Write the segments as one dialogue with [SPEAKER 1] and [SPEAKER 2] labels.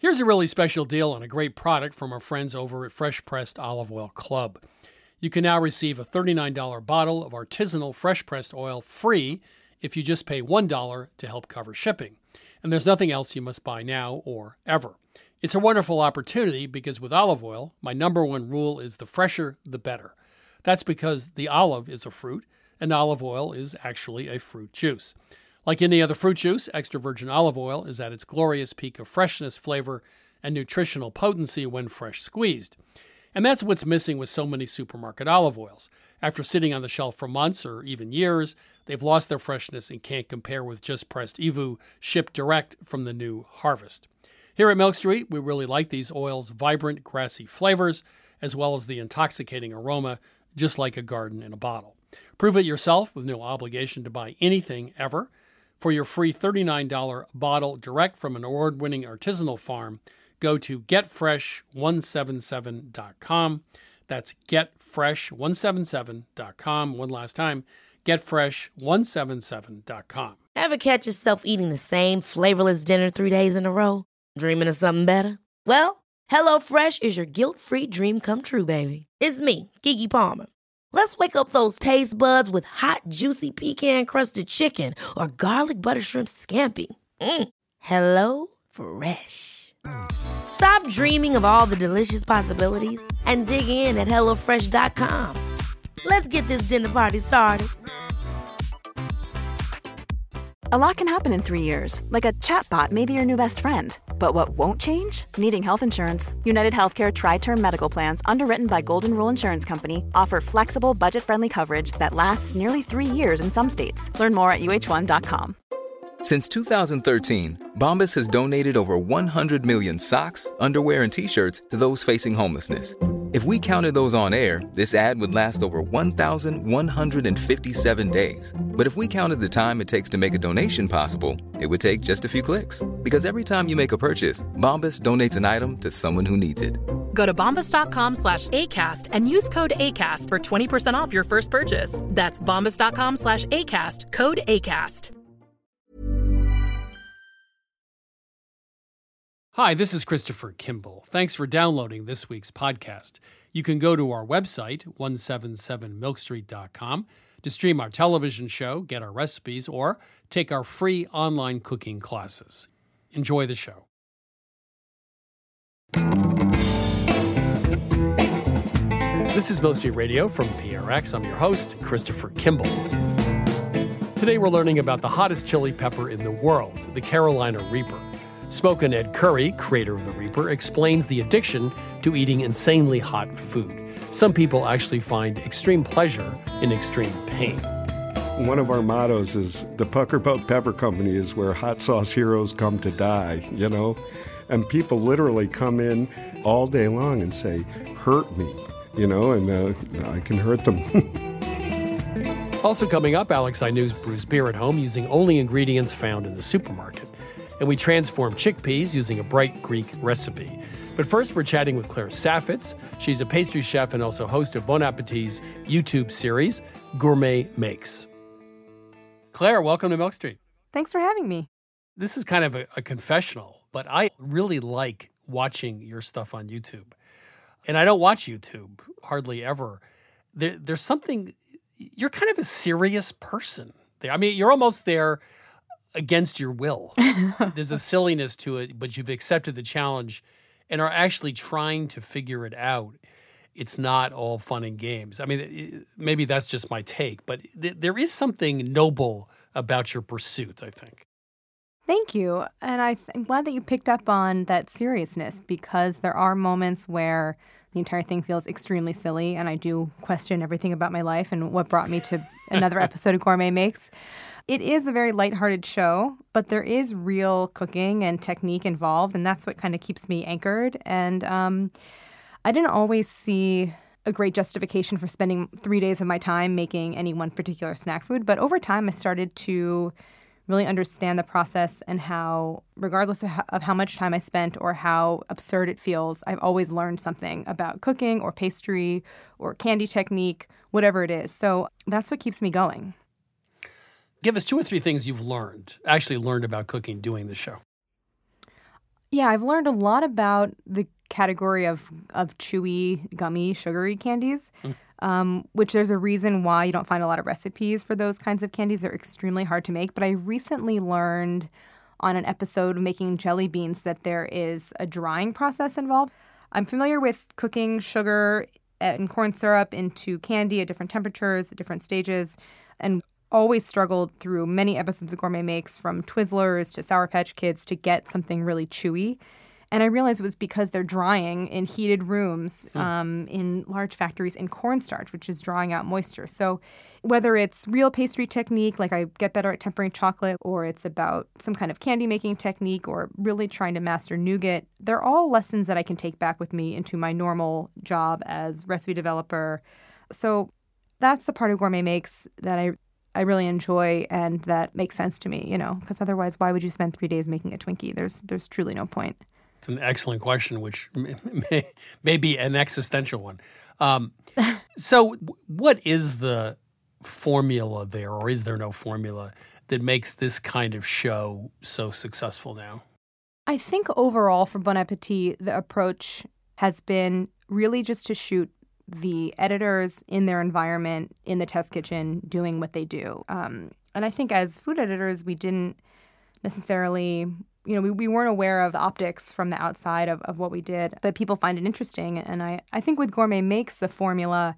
[SPEAKER 1] Here's a really special deal on a great product from our friends over at Fresh Pressed Olive Oil Club. You can now receive a $39 bottle of artisanal fresh pressed oil free if you just pay $1 to help cover shipping. And there's nothing else you must buy now or ever. It's a wonderful opportunity because with olive oil, my number one rule is the fresher, the better. That's because the olive is a fruit, and olive oil is actually a fruit juice. Like any other fruit juice, extra virgin olive oil is at its glorious peak of freshness, flavor, and nutritional potency when fresh squeezed. And that's what's missing with so many supermarket olive oils. After sitting on the shelf for months or even years, they've lost their freshness and can't compare with just pressed EVOO shipped direct from the new harvest. Here at Milk Street, we really like these oils' vibrant, grassy flavors, as well as the intoxicating aroma, just like a garden in a bottle. Prove it yourself with no obligation to buy anything ever. For your free $39 bottle direct from an award-winning artisanal farm, go to getfresh177.com. That's getfresh177.com. One last time, getfresh177.com.
[SPEAKER 2] Ever catch yourself eating the same flavorless dinner 3 days in a row? Dreaming of something better? Well, HelloFresh is your guilt-free dream come true, baby. It's me, Keke Palmer. Let's wake up those taste buds with hot, juicy pecan-crusted chicken or garlic butter shrimp scampi. Hello Fresh. Stop dreaming of all the delicious possibilities and dig in at HelloFresh.com. Let's get this dinner party started.
[SPEAKER 3] A lot can happen in 3 years, like a chatbot may be your new best friend. But what won't change? Needing health insurance. United Healthcare Tri-Term Medical Plans, underwritten by Golden Rule Insurance Company, offer flexible, budget-friendly coverage that lasts nearly 3 years in some states. Learn more at uh1.com.
[SPEAKER 4] Since 2013, Bombas has donated over 100 million socks, underwear, and T-shirts to those facing homelessness. If we counted those on air, this ad would last over 1,157 days. But if we counted the time it takes to make a donation possible, it would take just a few clicks. Because every time you make a purchase, Bombas donates an item to someone who needs it.
[SPEAKER 5] Go to bombas.com/ACAST and use code ACAST for 20% off your first purchase. That's bombas.com/ACAST, code ACAST.
[SPEAKER 1] Hi, this is Christopher Kimball. Thanks for downloading this week's podcast. You can go to our website, 177milkstreet.com, to stream our television show, get our recipes, or take our free online cooking classes. Enjoy the show. This is Milk Street Radio from PRX. I'm your host, Christopher Kimball. Today we're learning about the hottest chili pepper in the world, the Carolina Reaper. Smokin' Ed Curry, creator of the Reaper, explains the addiction to eating insanely hot food. Some people actually find extreme pleasure in extreme pain.
[SPEAKER 6] One of our mottos is the Pucker Belt Pepper Company is where hot sauce heroes come to die, you know? And people literally come in all day long and say, hurt me, you know, and I can hurt them.
[SPEAKER 1] Also coming up, Alex Inus brews beer at home using only ingredients found in the supermarket. And we transform chickpeas using a bright Greek recipe. But first, we're chatting with Claire Saffitz. She's a pastry chef and also host of Bon Appetit's YouTube series, Gourmet Makes. Claire, welcome to Milk Street.
[SPEAKER 7] Thanks for having me.
[SPEAKER 1] This is kind of a confessional, but I really like watching your stuff on YouTube. And I don't watch YouTube hardly ever. There's something, you're kind of a serious person there. I mean, you're almost there against your will. There's a silliness to it, but you've accepted the challenge and are actually trying to figure it out. It's not all fun and games. I mean, maybe that's just my take, but there is something noble about your pursuit, I think.
[SPEAKER 7] Thank you. And I'm glad that you picked up on that seriousness, because there are moments where the entire thing feels extremely silly, and I do question everything about my life and what brought me to another episode of Gourmet Makes. It is a very lighthearted show, but there is real cooking and technique involved, and that's what kind of keeps me anchored. And I didn't always see a great justification for spending 3 days of my time making any one particular snack food, but over time I started to really understand the process and how, regardless of how much time I spent or how absurd it feels, I've always learned something about cooking or pastry or candy technique, whatever it is. So that's what keeps me going.
[SPEAKER 1] Give us 2 or 3 things you've actually learned about cooking doing the show.
[SPEAKER 7] Yeah, I've learned a lot about the category of chewy, gummy, sugary candies, which there's a reason why you don't find a lot of recipes for those kinds of candies. They're extremely hard to make. But I recently learned on an episode of making jelly beans that there is a drying process involved. I'm familiar with cooking sugar and corn syrup into candy at different temperatures, at different stages, and always struggled through many episodes of Gourmet Makes, from Twizzlers to Sour Patch Kids, to get something really chewy. And I realized it was because they're drying in heated rooms in large factories in cornstarch, which is drawing out moisture. So whether it's real pastry technique, like I get better at tempering chocolate, or it's about some kind of candy making technique, or really trying to master nougat, they're all lessons that I can take back with me into my normal job as recipe developer. So that's the part of Gourmet Makes that I really enjoy and that makes sense to me, because otherwise why would you spend 3 days making a Twinkie? There's truly no point.
[SPEAKER 1] It's an excellent question, which may be an existential one. So what is the formula there, or is there no formula that makes this kind of show so successful now?
[SPEAKER 7] I think overall for Bon Appetit, the approach has been really just to shoot the editors in their environment, in the test kitchen, doing what they do. And I think as food editors, we didn't necessarily, we weren't aware of the optics from the outside of what we did, but people find it interesting. And I think with Gourmet Makes, the formula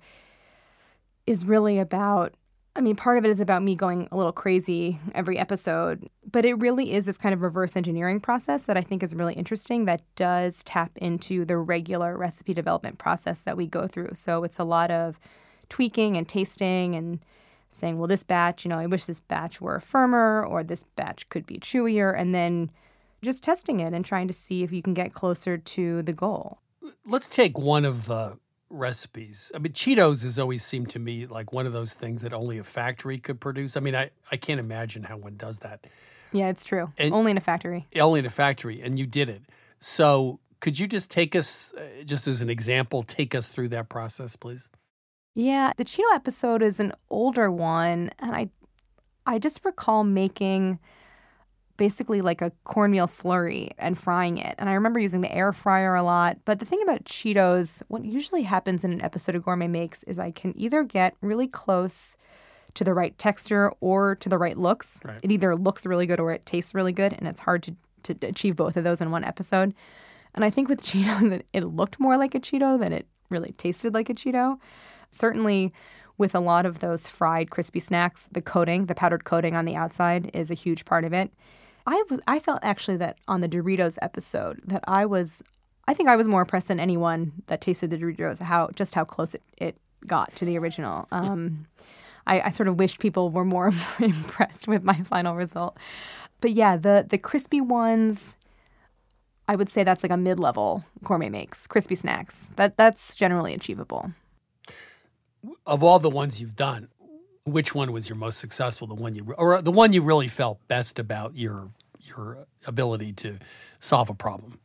[SPEAKER 7] is really about, part of it is about me going a little crazy every episode, but it really is this kind of reverse engineering process that I think is really interesting, that does tap into the regular recipe development process that we go through. So it's a lot of tweaking and tasting and saying, well, this batch, I wish this batch were firmer, or this batch could be chewier, and then just testing it and trying to see if you can get closer to the goal.
[SPEAKER 1] Let's take one of the recipes. Cheetos has always seemed to me like one of those things that only a factory could produce. I can't imagine how one does that.
[SPEAKER 7] Yeah, it's true. Only in a factory.
[SPEAKER 1] Only in a factory, and you did it. So could you just take us, just as an example, take us through that process, please?
[SPEAKER 7] Yeah, the Cheeto episode is an older one, and I just recall making basically like a cornmeal slurry and frying it. And I remember using the air fryer a lot. But the thing about Cheetos, what usually happens in an episode of Gourmet Makes is I can either get really close to the right texture or to the right looks. Right. It either looks really good or it tastes really good, and it's hard to achieve both of those in one episode. And I think with Cheetos, it looked more like a Cheeto than it really tasted like a Cheeto. Certainly with a lot of those fried crispy snacks, the powdered coating on the outside is a huge part of it. I felt actually that on the Doritos episode that I think I was more impressed than anyone that tasted the Doritos, how close it got to the original. I sort of wished people were more impressed with my final result. But yeah, the crispy ones, I would say that's like a mid-level Gourmet Makes, crispy snacks. That's generally achievable.
[SPEAKER 1] Of all the ones you've done, which one was your most successful? The one you really felt best about your ability to solve a problem?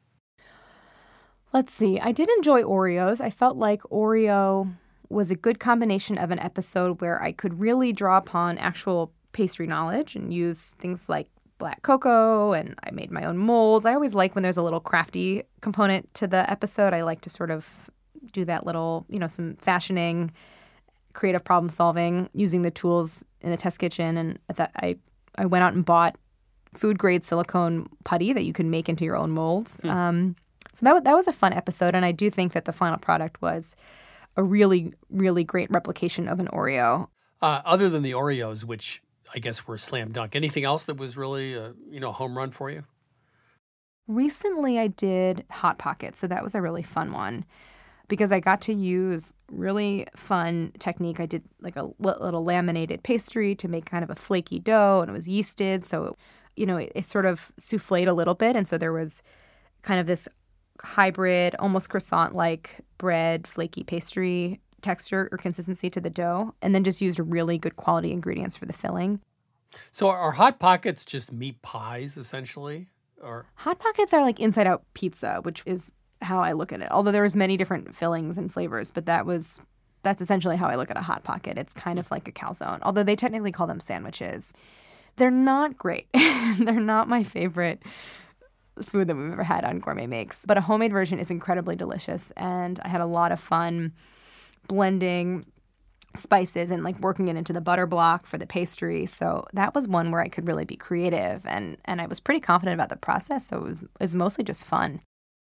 [SPEAKER 7] Let's see. I did enjoy Oreos. I felt like Oreo was a good combination of an episode where I could really draw upon actual pastry knowledge and use things like black cocoa, and I made my own molds. I always like when there's a little crafty component to the episode. I like to sort of do that little, some fashioning, creative problem solving using the tools in the test kitchen. And at that, I went out and bought food grade silicone putty that you can make into your own molds. So that was a fun episode, and I do think that the final product was a really, really great replication of an Oreo.
[SPEAKER 1] Other than the Oreos, which I guess were a slam dunk, anything else that was really a home run for you?
[SPEAKER 7] Recently, I did Hot Pockets, so that was a really fun one, because I got to use really fun technique. I did like a little laminated pastry to make kind of a flaky dough, and it was yeasted, so it sort of souffled a little bit, and so there was kind of this hybrid, almost croissant-like bread, flaky pastry texture or consistency to the dough, and then just used really good quality ingredients for the filling.
[SPEAKER 1] So are Hot Pockets just meat pies, essentially? Or
[SPEAKER 7] Hot Pockets are like inside-out pizza, which is how I look at it. Although there was many different fillings and flavors, but that's essentially how I look at a Hot Pocket. It's kind of like a calzone, although they technically call them sandwiches. They're not great. They're not my favorite food that we've ever had on Gourmet Makes. But a homemade version is incredibly delicious, and I had a lot of fun blending spices and like working it into the butter block for the pastry. So that was one where I could really be creative, and I was pretty confident about the process. So it was mostly just fun.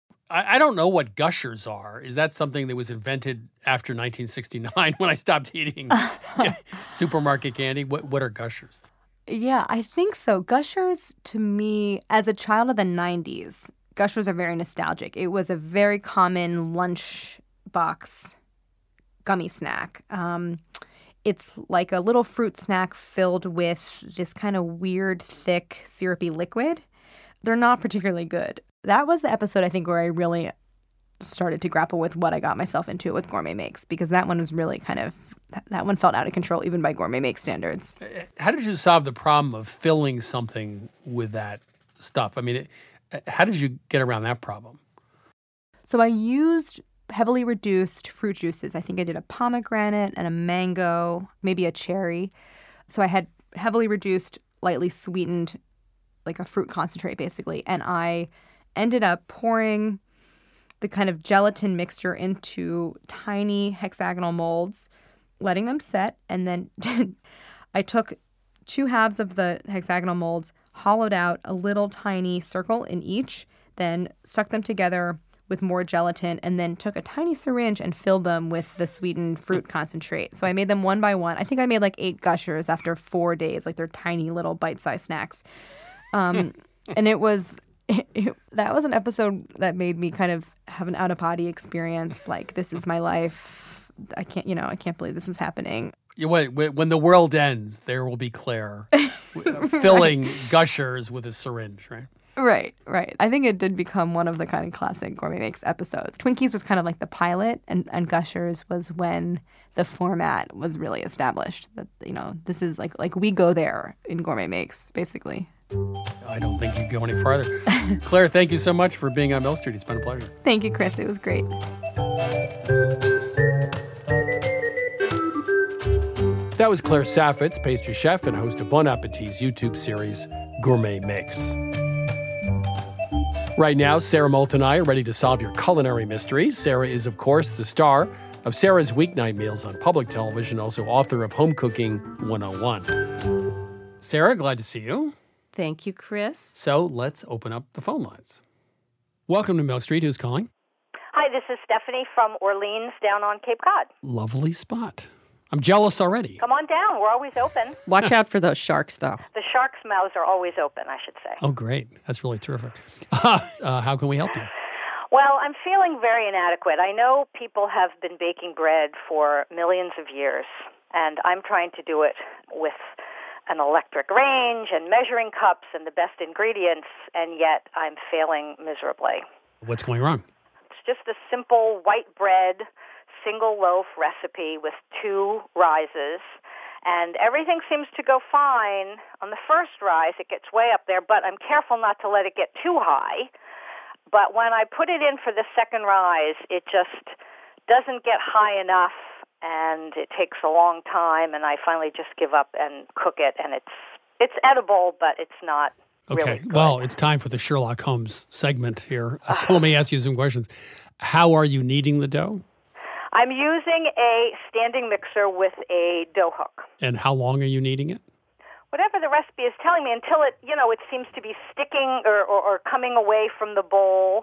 [SPEAKER 1] I don't know what gushers are. Is that something that was invented after 1969 when I stopped eating supermarket candy? What are gushers?
[SPEAKER 7] Yeah, I think so. Gushers, to me, as a child of the 90s, gushers are very nostalgic. It was a very common lunch box gummy snack. It's like a little fruit snack filled with this kind of weird, thick, syrupy liquid. They're not particularly good. That was the episode, I think, where I really started to grapple with what I got myself into with Gourmet Makes, because that one was really that one felt out of control even by Gourmet Makes standards.
[SPEAKER 1] How did you solve the problem of filling something with that stuff? I mean, how did you get around that problem?
[SPEAKER 7] So I used heavily reduced fruit juices. I think I did a pomegranate and a mango, maybe a cherry. So I had heavily reduced, lightly sweetened, like a fruit concentrate basically. And I ended up pouring the kind of gelatin mixture into tiny hexagonal molds, letting them set. And then I took 2 halves of the hexagonal molds, hollowed out a little tiny circle in each, then stuck them together with more gelatin, and then took a tiny syringe and filled them with the sweetened fruit concentrate. So I made them one by one. I think I made like 8 gushers after 4 days, like they're tiny little bite-sized snacks. And that was an episode that made me kind of have an out-of-body experience. Like, this is my life. I can't believe this is happening.
[SPEAKER 1] When the world ends, there will be Claire filling gushers with a syringe, right?
[SPEAKER 7] Right. I think it did become one of the kind of classic Gourmet Makes episodes. Twinkies was kind of like the pilot, and Gushers was when the format was really established. That, this is like we go there in Gourmet Makes, basically.
[SPEAKER 1] I don't think you can go any farther. Claire, thank you so much for being on Mill Street. It's been a pleasure.
[SPEAKER 7] Thank you, Chris. It was great.
[SPEAKER 1] That was Claire Saffitz, pastry chef and host of Bon Appetit's YouTube series, Gourmet Makes. Right now, Sarah Moult and I are ready to solve your culinary mysteries. Sarah is, of course, the star of Sarah's Weeknight Meals on public television, also author of Home Cooking 101. Sarah, glad to see you.
[SPEAKER 8] Thank you, Chris.
[SPEAKER 1] So let's open up the phone lines. Welcome to Mill Street. Who's calling?
[SPEAKER 9] Hi, this is Stephanie from Orleans down on Cape Cod.
[SPEAKER 1] Lovely spot. I'm jealous already.
[SPEAKER 9] Come on down. We're always open.
[SPEAKER 8] Watch out for those sharks, though.
[SPEAKER 9] The sharks' mouths are always open, I should say.
[SPEAKER 1] Oh, great. That's really terrific. How can we help you?
[SPEAKER 9] Well, I'm feeling very inadequate. I know people have been baking bread for millions of years, and I'm trying to do it with an electric range and measuring cups and the best ingredients, and yet I'm failing miserably.
[SPEAKER 1] What's going wrong?
[SPEAKER 9] It's just a simple white bread single loaf recipe with 2 rises, and everything seems to go fine. On the first rise, it gets way up there, but I'm careful not to let it get too high. But when I put it in for the second rise, it just doesn't get high enough, and it takes a long time, and I finally just give up and cook it, and it's edible, but it's not really good.
[SPEAKER 1] Well, it's time for the Sherlock Holmes segment here. So let me ask you some questions. How are you kneading the dough?
[SPEAKER 9] I'm using a standing mixer with a dough hook.
[SPEAKER 1] And how long are you kneading it?
[SPEAKER 9] Whatever the recipe is telling me, until it seems to be sticking or coming away from the bowl.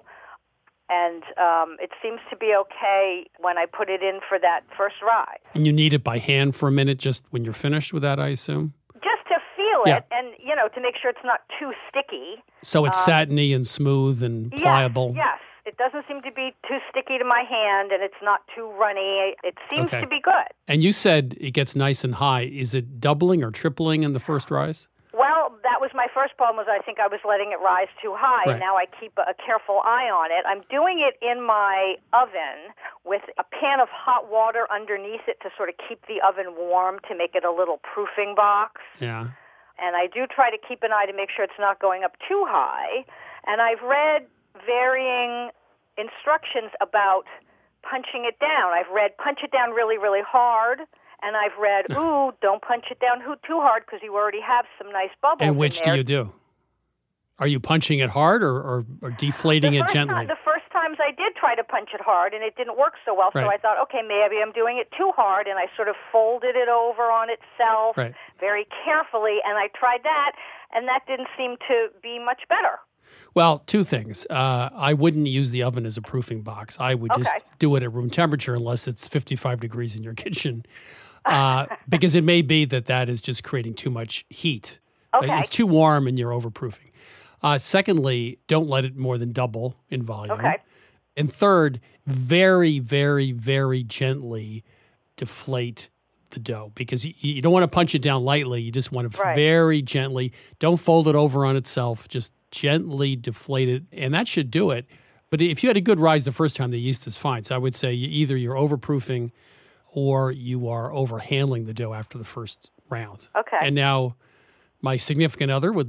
[SPEAKER 9] And it seems to be okay when I put it in for that first rise.
[SPEAKER 1] And you knead it by hand for a minute just when you're finished with that, I assume?
[SPEAKER 9] Just to feel it and, to make sure it's not too sticky.
[SPEAKER 1] So it's satiny and smooth and pliable?
[SPEAKER 9] Yes. It doesn't seem to be too sticky to my hand, and it's not too runny. It seems to be good.
[SPEAKER 1] And you said it gets nice and high. Is it doubling or tripling in the first rise?
[SPEAKER 9] Well, that was my first problem, was I think I was letting it rise too high, and now I keep a careful eye on it. I'm doing it in my oven with a pan of hot water underneath it to sort of keep the oven warm, to make it a little proofing box.
[SPEAKER 1] Yeah.
[SPEAKER 9] And I do try to keep an eye to make sure it's not going up too high. And I've read varying instructions about punching it down. I've read punch it down really, really hard, and I've read, don't punch it down too hard because you already have some nice bubbles.
[SPEAKER 1] And which
[SPEAKER 9] in there.
[SPEAKER 1] do you do? Are you punching it hard or deflating it gently?
[SPEAKER 9] The first times I did try to punch it hard, and it didn't work so well. So
[SPEAKER 1] Right.
[SPEAKER 9] I thought, okay, maybe I'm doing it too hard, and I sort of folded it over on itself
[SPEAKER 1] Right.
[SPEAKER 9] very carefully, and I tried that, and that didn't seem to be much better.
[SPEAKER 1] Well, two things. I wouldn't use the oven as a proofing box. I would just do it at room temperature unless it's 55 degrees in your kitchen, because it may be that is just creating too much heat.
[SPEAKER 9] Okay.
[SPEAKER 1] It's too warm and you're overproofing. Secondly, don't let it more than double in volume.
[SPEAKER 9] Okay.
[SPEAKER 1] And third, very, very, very gently deflate the dough, because you don't want to punch it down lightly. You just want to very gently. Don't fold it over on itself. Just gently deflate it, and that should do it. But if you had a good rise the first time, the yeast is fine. So I would say either you're overproofing or you are overhandling the dough after the first round.
[SPEAKER 9] Okay.
[SPEAKER 1] And now my significant other would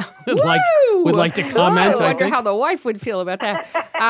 [SPEAKER 1] like to comment.
[SPEAKER 8] I wonder how the wife would feel about that.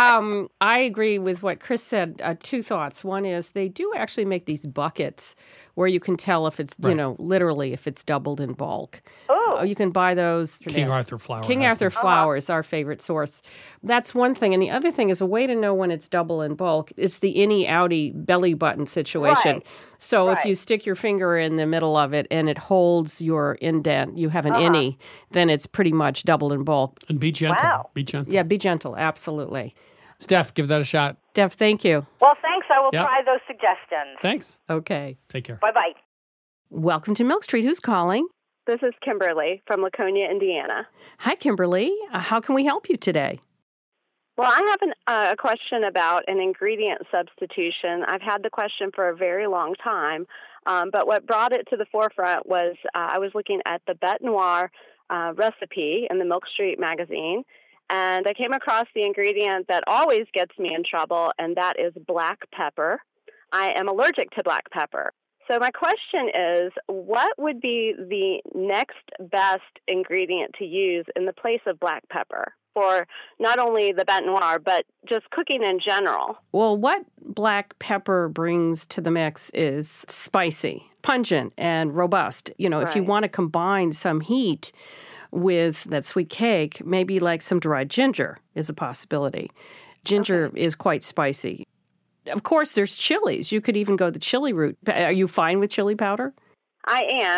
[SPEAKER 8] I agree with what Chris said. Two thoughts. One is they do actually make these buckets where you can tell if it's, literally if it's doubled in bulk.
[SPEAKER 9] Oh.
[SPEAKER 8] You can buy those.
[SPEAKER 1] King Arthur flour.
[SPEAKER 8] King Arthur flour is our favorite source. That's one thing. And the other thing is a way to know when it's double in bulk. It's the innie-outie belly button situation.
[SPEAKER 9] Right.
[SPEAKER 8] So if you stick your finger in the middle of it and it holds your indent, you have an innie, then it's pretty much doubled in bulk.
[SPEAKER 1] And be gentle.
[SPEAKER 9] Wow.
[SPEAKER 1] Be gentle.
[SPEAKER 8] Yeah, be gentle. Absolutely.
[SPEAKER 1] Steph, give that a shot.
[SPEAKER 8] Steph, thank you.
[SPEAKER 9] Well, thanks. I will try those suggestions.
[SPEAKER 1] Thanks.
[SPEAKER 8] Okay.
[SPEAKER 1] Take care.
[SPEAKER 9] Bye-bye.
[SPEAKER 8] Welcome to Milk Street. Who's calling?
[SPEAKER 10] This is Kimberly from Laconia, Indiana.
[SPEAKER 8] Hi, Kimberly. How can we help you today?
[SPEAKER 10] Well, I have a question about an ingredient substitution. I've had the question for a very long time, but what brought it to the forefront was I was looking at the Bête Noire recipe in the Milk Street magazine, and I came across the ingredient that always gets me in trouble, and that is black pepper. I am allergic to black pepper. So my question is, what would be the next best ingredient to use in the place of black pepper for not only the Bête Noire, but just cooking in general?
[SPEAKER 8] Well, what black pepper brings to the mix is spicy, pungent, and robust. If you want to combine some heat with that sweet cake, maybe like some dried ginger is a possibility. Ginger is quite spicy. Of course, there's chilies. You could even go the chili route. Are you fine with chili powder?
[SPEAKER 10] I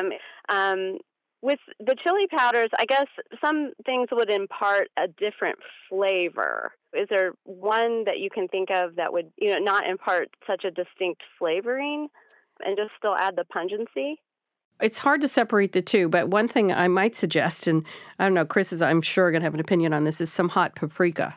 [SPEAKER 10] am. With the chili powders, I guess some things would impart a different flavor. Is there one that you can think of that would, not impart such a distinct flavoring and just still add the pungency?
[SPEAKER 8] It's hard to separate the two, but one thing I might suggest, and I don't know, Chris is, I'm sure, going to have an opinion on this, is some hot paprika.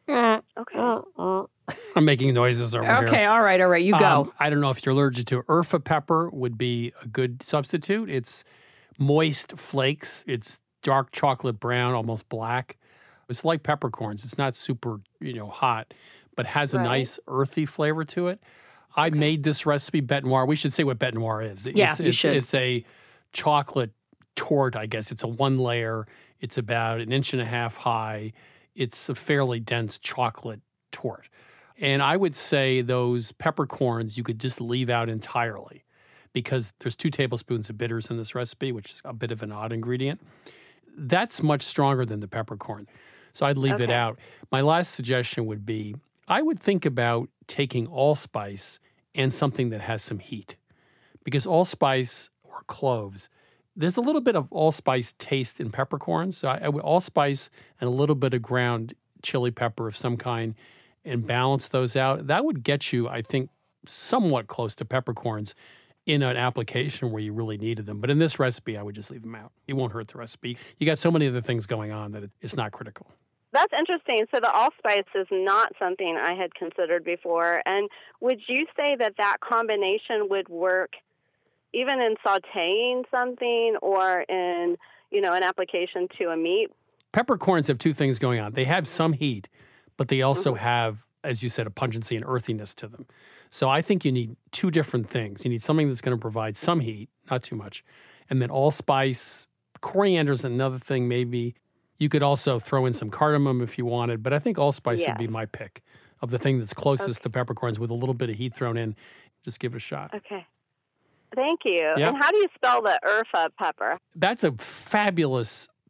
[SPEAKER 10] Okay.
[SPEAKER 1] I'm making noises over here.
[SPEAKER 8] Okay, all right, you go.
[SPEAKER 1] I don't know if you're allergic to Urfa pepper would be a good substitute. It's moist flakes. It's dark chocolate brown, almost black. It's like peppercorns. It's not super, hot, but has a nice earthy flavor to it. I made this recipe, Bête Noire. We should say what Bête Noire is.
[SPEAKER 8] You should.
[SPEAKER 1] It's a chocolate tort, I guess. It's a one layer. It's about 1.5 inches high. It's a fairly dense chocolate tort. And I would say those peppercorns you could just leave out entirely because there's 2 tablespoons of bitters in this recipe, which is a bit of an odd ingredient. That's much stronger than the peppercorns. So I'd leave it out. My last suggestion would be I would think about taking allspice and something that has some heat. Because allspice or cloves, there's a little bit of allspice taste in peppercorns. So I would allspice and a little bit of ground chili pepper of some kind and balance those out. That would get you, I think, somewhat close to peppercorns in an application where you really needed them. But in this recipe, I would just leave them out. It won't hurt the recipe. You got so many other things going on that it's not critical.
[SPEAKER 10] That's interesting. So the allspice is not something I had considered before. And would you say that combination would work even in sautéing something or in, an application to a meat?
[SPEAKER 1] Peppercorns have 2 things going on. They have some heat, but they also have, as you said, a pungency and earthiness to them. So I think you need 2 different things. You need something that's going to provide some heat, not too much, and then allspice. Coriander is another thing maybe. You could also throw in some cardamom if you wanted, but I think allspice would be my pick of the thing that's closest to peppercorns with a little bit of heat thrown in. Just give it a shot.
[SPEAKER 10] Okay. Thank you.
[SPEAKER 1] Yeah.
[SPEAKER 10] And how do you spell the Urfa pepper?
[SPEAKER 1] That's a fabulous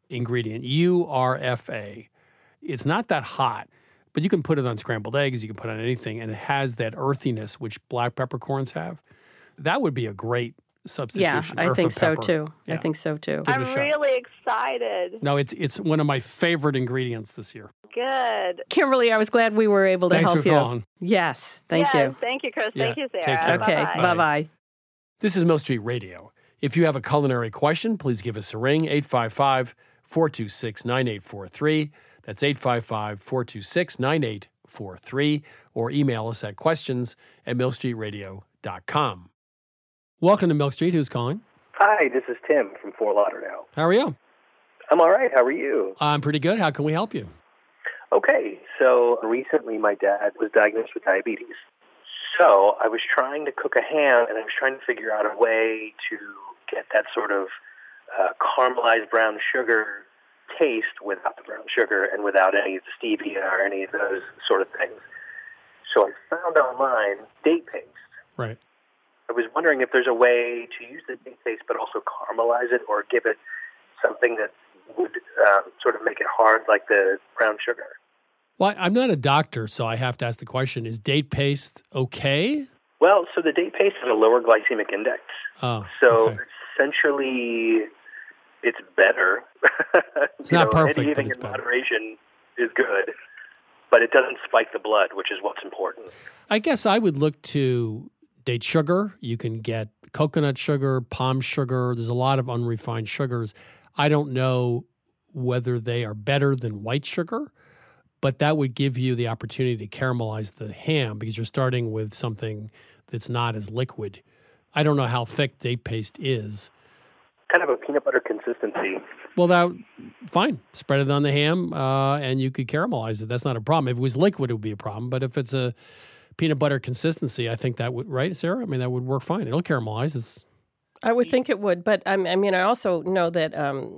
[SPEAKER 1] ingredient, URFA. It's not that hot, but you can put it on scrambled eggs, you can put it on anything, and it has that earthiness which black peppercorns have. That would be a great substitution.
[SPEAKER 8] Yeah, I think so too.
[SPEAKER 1] Yeah.
[SPEAKER 8] I think so too.
[SPEAKER 10] I'm really excited.
[SPEAKER 1] No, it's one of my favorite ingredients this year.
[SPEAKER 10] Good.
[SPEAKER 8] Kimberly, I was glad we were able to
[SPEAKER 1] Thanks
[SPEAKER 8] help
[SPEAKER 1] for
[SPEAKER 8] you.
[SPEAKER 1] calling.
[SPEAKER 8] Yes, thank
[SPEAKER 10] Yes,
[SPEAKER 8] you.
[SPEAKER 10] Thank you, Chris.
[SPEAKER 1] Yeah,
[SPEAKER 10] Thank you, Sarah.
[SPEAKER 1] take care.
[SPEAKER 8] Okay,
[SPEAKER 10] Bye-bye.
[SPEAKER 8] bye-bye.
[SPEAKER 1] This is Mill Street Radio. If you have a culinary question, please give us a ring, 855-426-9843. That's 855-426-9843. Or email us at questions@millstreetradio.com. Welcome to Milk Street. Who's calling?
[SPEAKER 11] Hi, this is Tim from Fort Lauderdale.
[SPEAKER 1] How are you?
[SPEAKER 11] I'm all right. How are you?
[SPEAKER 1] I'm pretty good. How can we help you?
[SPEAKER 11] Okay, so recently my dad was diagnosed with diabetes. So I was trying to cook a ham, and I was trying to figure out a way to get that sort of caramelized brown sugar taste without the brown sugar and without any of the stevia or any of those sort of things. So I found online date paste.
[SPEAKER 1] Right.
[SPEAKER 11] I was wondering if there's a way to use the date paste but also caramelize it or give it something that would sort of make it hard like the brown sugar.
[SPEAKER 1] Well, I'm not a doctor, so I have to ask the question, is date paste okay?
[SPEAKER 11] Well, so the date paste has a lower glycemic index.
[SPEAKER 1] Oh,
[SPEAKER 11] so
[SPEAKER 1] okay.
[SPEAKER 11] essentially it's better.
[SPEAKER 1] It's not perfect,
[SPEAKER 11] anything
[SPEAKER 1] but it's
[SPEAKER 11] in
[SPEAKER 1] better.
[SPEAKER 11] moderation is good, but it doesn't spike the blood, which is what's important.
[SPEAKER 1] I guess I would look to date sugar. You can get coconut sugar, palm sugar. There's a lot of unrefined sugars. I don't know whether they are better than white sugar, but that would give you the opportunity to caramelize the ham because you're starting with something that's not as liquid. I don't know how thick date paste is.
[SPEAKER 11] Kind of a peanut butter consistency.
[SPEAKER 1] Well, fine. Spread it on the ham, and you could caramelize it. That's not a problem. If it was liquid, it would be a problem. But if it's a peanut butter consistency, I think that would, right, Sarah? I mean, that would work fine. It'll caramelize.
[SPEAKER 8] I would think it would, but I mean, I also know that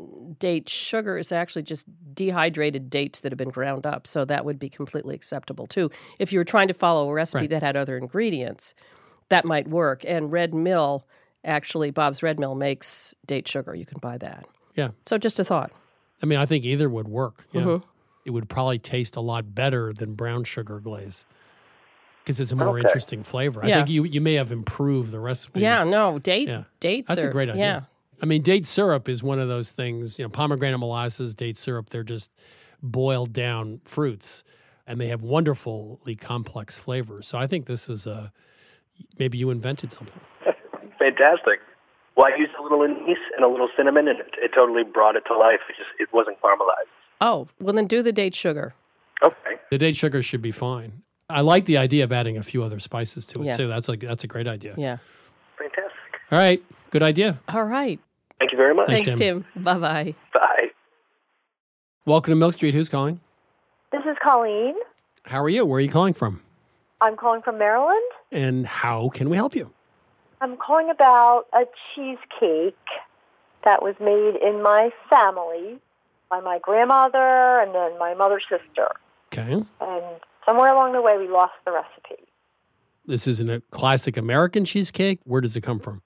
[SPEAKER 8] date sugar is actually just dehydrated dates that have been ground up, so that would be completely acceptable too. If you were trying to follow a recipe that had other ingredients, that might work. And Red Mill, actually, Bob's Red Mill makes date sugar. You can buy that.
[SPEAKER 1] Yeah.
[SPEAKER 8] So just a thought.
[SPEAKER 1] I mean, I think either would work. Yeah.
[SPEAKER 8] Mm-hmm.
[SPEAKER 1] It would probably taste a lot better than brown sugar glaze because it's a more interesting flavor. I think you may have improved the recipe.
[SPEAKER 8] Yeah, no, dates.
[SPEAKER 1] That's a great idea.
[SPEAKER 8] Yeah.
[SPEAKER 1] I mean, date syrup is one of those things, pomegranate molasses, date syrup, they're just boiled down fruits and they have wonderfully complex flavors. So I think this is maybe you invented something.
[SPEAKER 11] Fantastic. Well, I used a little anise and a little cinnamon, and it totally brought it to life. It wasn't caramelized.
[SPEAKER 8] Oh, well then do the date sugar.
[SPEAKER 11] Okay.
[SPEAKER 1] The date sugar should be fine. I like the idea of adding a few other spices to it, too. That's a great idea.
[SPEAKER 8] Yeah.
[SPEAKER 11] Fantastic.
[SPEAKER 1] All right. Good idea.
[SPEAKER 8] All right.
[SPEAKER 11] Thank you very much.
[SPEAKER 8] Thanks, Tim. Bye-bye.
[SPEAKER 11] Bye.
[SPEAKER 1] Welcome to Milk Street. Who's calling?
[SPEAKER 12] This is Colleen.
[SPEAKER 1] How are you? Where are you calling from?
[SPEAKER 12] I'm calling from Maryland.
[SPEAKER 1] And how can we help you?
[SPEAKER 12] I'm calling about a cheesecake that was made in my family by my grandmother and then my mother's sister.
[SPEAKER 1] Okay.
[SPEAKER 12] And somewhere along the way, we lost the recipe.
[SPEAKER 1] This isn't a classic American cheesecake. Where does it come from?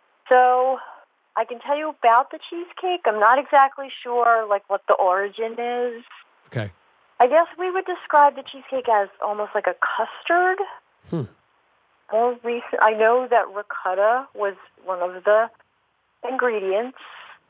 [SPEAKER 12] So I can tell you about the cheesecake. I'm not exactly sure what the origin is.
[SPEAKER 1] Okay.
[SPEAKER 12] I guess we would describe the cheesecake as almost like a custard. More recent, I know that ricotta was one of the ingredients.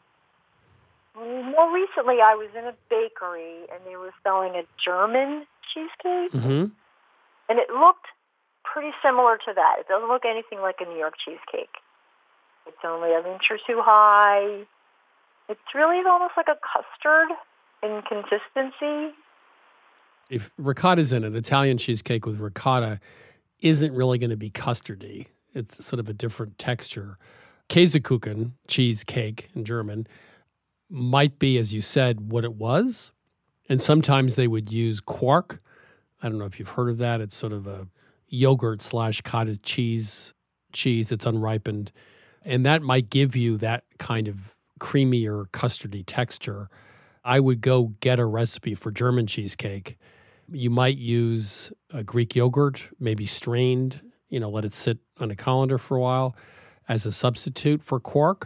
[SPEAKER 12] More recently, I was in a bakery, and they were selling a German cheesecake.
[SPEAKER 1] Mm-hmm.
[SPEAKER 12] And it looked pretty similar to that. It doesn't look anything like a New York cheesecake. It's only an inch or two high. It's really almost like a custard in consistency.
[SPEAKER 1] If ricotta's in it, Italian cheesecake with ricotta isn't really going to be custardy. It's sort of a different texture. Käsekuchen, cheesecake in German, might be, as you said, what it was. And sometimes they would use quark. I don't know if you've heard of that. It's sort of a yogurt / cottage cheese that's unripened. And that might give you that kind of creamier, custardy texture. I would go get a recipe for German cheesecake. You might use a Greek yogurt, maybe strained, let it sit on a colander for a while as a substitute for quark.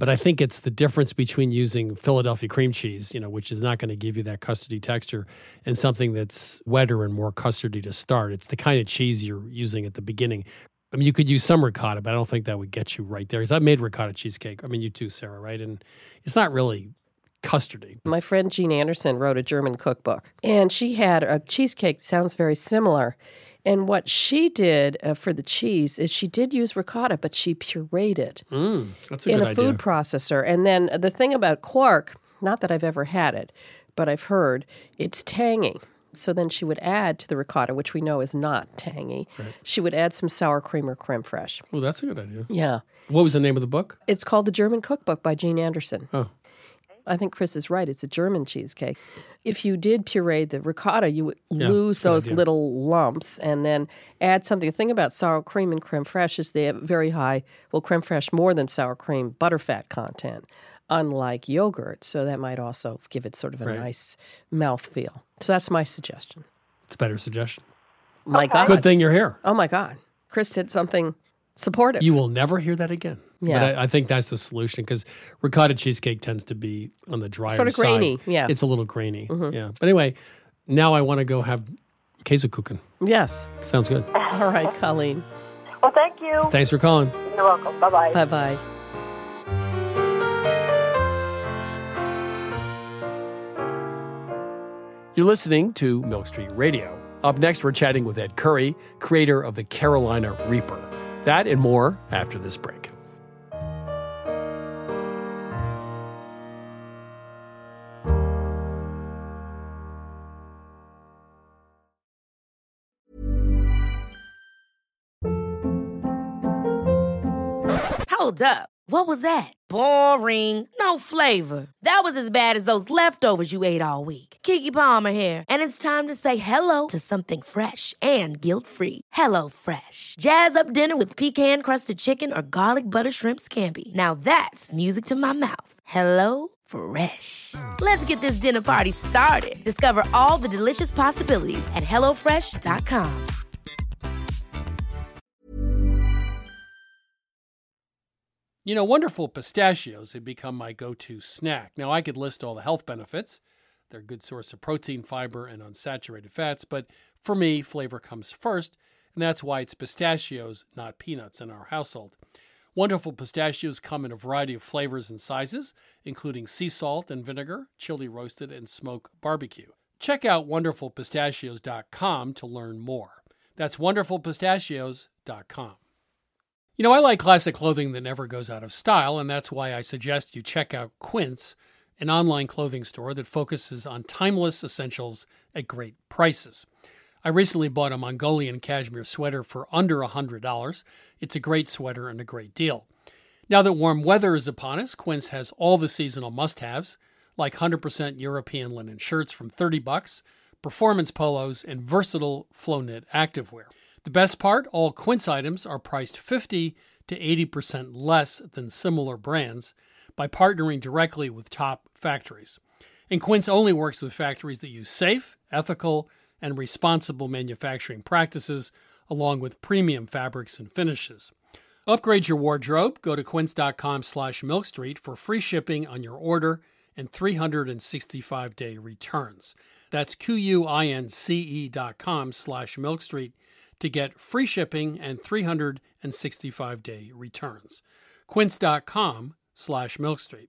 [SPEAKER 1] But I think it's the difference between using Philadelphia cream cheese, which is not going to give you that custardy texture, and something that's wetter and more custardy to start. It's the kind of cheese you're using at the beginning. I mean, you could use some ricotta, but I don't think that would get you right there. Because I've made ricotta cheesecake. I mean, you too, Sarah, right? And it's not really custardy.
[SPEAKER 8] My friend Jean Anderson wrote a German cookbook, and she had a cheesecake that sounds very similar. And what she did for the cheese is she did use ricotta, but she pureed it
[SPEAKER 1] That's a good
[SPEAKER 8] in a
[SPEAKER 1] idea.
[SPEAKER 8] food processor. And then the thing about quark, not that I've ever had it, but I've heard, it's tangy. So then she would add to the ricotta, which we know is not tangy.
[SPEAKER 1] Right.
[SPEAKER 8] She would add some sour cream or creme fraiche.
[SPEAKER 1] Well, that's a good idea.
[SPEAKER 8] Yeah.
[SPEAKER 1] What was the name of the book?
[SPEAKER 8] It's called The German Cookbook by Jean Anderson.
[SPEAKER 1] Oh.
[SPEAKER 8] I think Chris is right. It's a German cheesecake. If you did puree the ricotta, you would lose
[SPEAKER 1] good
[SPEAKER 8] those
[SPEAKER 1] idea.
[SPEAKER 8] little lumps and then add something. The thing about sour cream and creme fraiche is they have very high, creme fraiche more than sour cream, butterfat content, unlike yogurt. So that might also give it sort of a nice mouthfeel. So that's my suggestion.
[SPEAKER 1] It's a better suggestion.
[SPEAKER 8] My God.
[SPEAKER 1] Good thing you're here.
[SPEAKER 8] Oh, my God. Chris said something supportive.
[SPEAKER 1] You will never hear that again.
[SPEAKER 8] Yeah.
[SPEAKER 1] But I think that's the solution because ricotta cheesecake tends to be on the drier
[SPEAKER 8] Sort of
[SPEAKER 1] side.
[SPEAKER 8] grainy, yeah.
[SPEAKER 1] It's a little grainy, yeah. But anyway, now I want to go have Käsekuchen.
[SPEAKER 8] Yes.
[SPEAKER 1] Sounds good.
[SPEAKER 8] All right, Colleen.
[SPEAKER 12] Well, thank you.
[SPEAKER 1] Thanks for calling.
[SPEAKER 12] You're welcome. Bye-bye.
[SPEAKER 8] Bye-bye.
[SPEAKER 1] You're listening to Milk Street Radio. Up next, we're chatting with Ed Curry, creator of the Carolina Reaper. That and more after this break.
[SPEAKER 2] Hold up. What was that? Boring. No flavor. That was as bad as those leftovers you ate all week. Keke Palmer here, and it's time to say hello to something fresh and guilt-free. Hello Fresh. Jazz up dinner with pecan-crusted chicken or garlic butter shrimp scampi. Now that's music to my mouth. Hello Fresh. Let's get this dinner party started. Discover all the delicious possibilities at HelloFresh.com.
[SPEAKER 1] Wonderful pistachios have become my go-to snack. Now, I could list all the health benefits. They're a good source of protein, fiber, and unsaturated fats, but for me, flavor comes first, and that's why it's pistachios, not peanuts, in our household. Wonderful pistachios come in a variety of flavors and sizes, including sea salt and vinegar, chili roasted, and smoke barbecue. Check out wonderfulpistachios.com to learn more. That's wonderfulpistachios.com. I like classic clothing that never goes out of style, and that's why I suggest you check out Quince, an online clothing store that focuses on timeless essentials at great prices. I recently bought a Mongolian cashmere sweater for under $100. It's a great sweater and a great deal. Now that warm weather is upon us, Quince has all the seasonal must-haves, like 100% European linen shirts from $30, performance polos, and versatile flow-knit activewear. The best part, all Quince items are priced 50 to 80% less than similar brands by partnering directly with top factories. And Quince only works with factories that use safe, ethical, and responsible manufacturing practices, along with premium fabrics and finishes. Upgrade your wardrobe. Go to quince.com/milkstreet for free shipping on your order and 365-day returns. That's QUINCE.com/milkstreet to get free shipping and 365-day returns. Quince.com/milkstreet.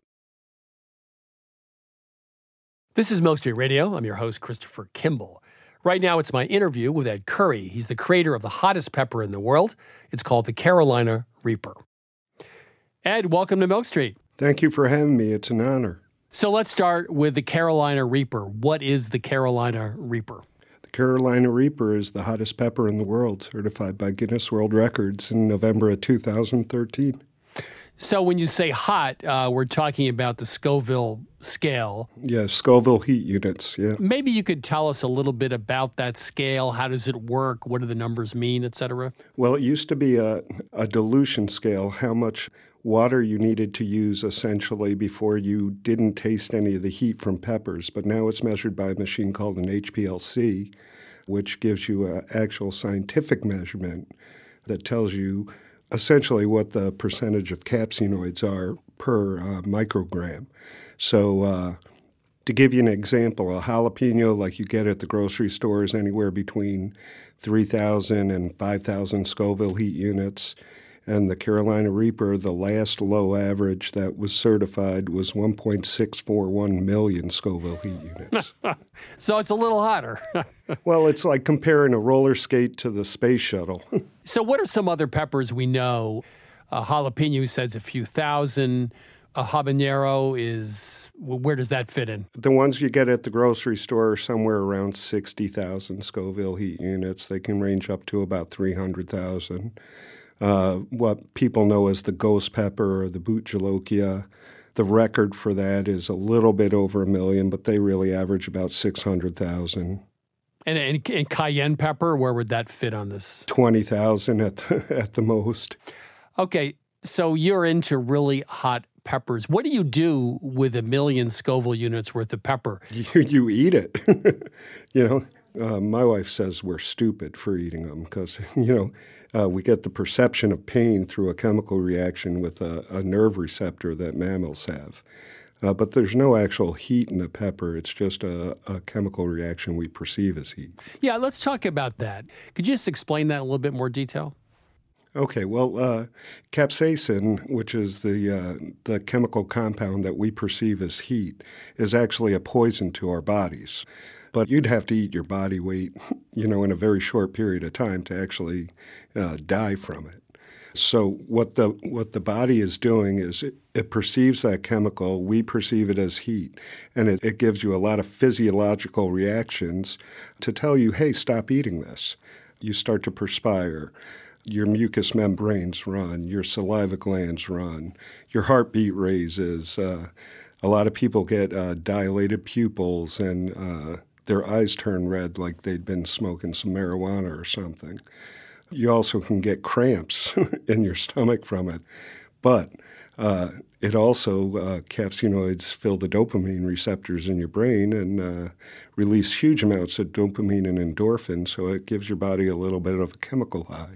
[SPEAKER 1] This is Milk Street Radio. I'm your host, Christopher Kimball. Right now, it's my interview with Ed Curry. He's the creator of the hottest pepper in the world. It's called the Carolina Reaper. Ed, welcome to Milk Street.
[SPEAKER 6] Thank you for having me. It's an honor.
[SPEAKER 1] So let's start with the Carolina Reaper. What is the Carolina Reaper?
[SPEAKER 6] The Carolina Reaper is the hottest pepper in the world, certified by Guinness World Records in November of 2013.
[SPEAKER 1] So when you say hot, we're talking about the Scoville scale.
[SPEAKER 6] Yeah, Scoville heat units, yeah.
[SPEAKER 1] Maybe you could tell us a little bit about that scale. How does it work? What do the numbers mean, et cetera?
[SPEAKER 6] Well, it used to be a dilution scale, how much water you needed to use essentially before you didn't taste any of the heat from peppers. But now it's measured by a machine called an HPLC, which gives you an actual scientific measurement that tells you essentially what the percentage of capsaicinoids are per microgram. So to give you an example, a jalapeno like you get at the grocery store is anywhere between 3,000 and 5,000 Scoville heat units. And the Carolina Reaper, the last low average that was certified was 1.641 million Scoville heat units.
[SPEAKER 1] So it's a little hotter.
[SPEAKER 6] Well, it's like comparing a roller skate to the space shuttle.
[SPEAKER 1] So what are some other peppers we know? Jalapeno says a few thousand. A habanero is, where does that fit in?
[SPEAKER 6] The ones you get at the grocery store are somewhere around 60,000 Scoville heat units. They can range up to about 300,000. What people know as the ghost pepper or the boot jolokia. The record for that is a little bit over 1 million, but they really average about 600,000.
[SPEAKER 1] And cayenne pepper, where would that fit on this?
[SPEAKER 6] 20,000 at the most.
[SPEAKER 1] Okay, so you're into really hot peppers. What do you do with 1 million Scoville units worth of pepper?
[SPEAKER 6] You eat it. My wife says we're stupid for eating them because, we get the perception of pain through a chemical reaction with a nerve receptor that mammals have. But there's no actual heat in the pepper. It's just a chemical reaction we perceive as heat.
[SPEAKER 1] Yeah, let's talk about that. Could you just explain that in a little bit more detail?
[SPEAKER 6] Okay, well, capsaicin, which is the chemical compound that we perceive as heat, is actually a poison to our bodies. But you'd have to eat your body weight, in a very short period of time to actually die from it. So what the body is doing is it perceives that chemical, we perceive it as heat, and it gives you a lot of physiological reactions to tell you, hey, stop eating this. You start to perspire. Your mucous membranes run, your saliva glands run, your heartbeat raises. A lot of people get dilated pupils and their eyes turn red like they'd been smoking some marijuana or something. You also can get cramps in your stomach from it. But it also, capsaicinoids fill the dopamine receptors in your brain and release huge amounts of dopamine and endorphin, so it gives your body a little bit of a chemical high.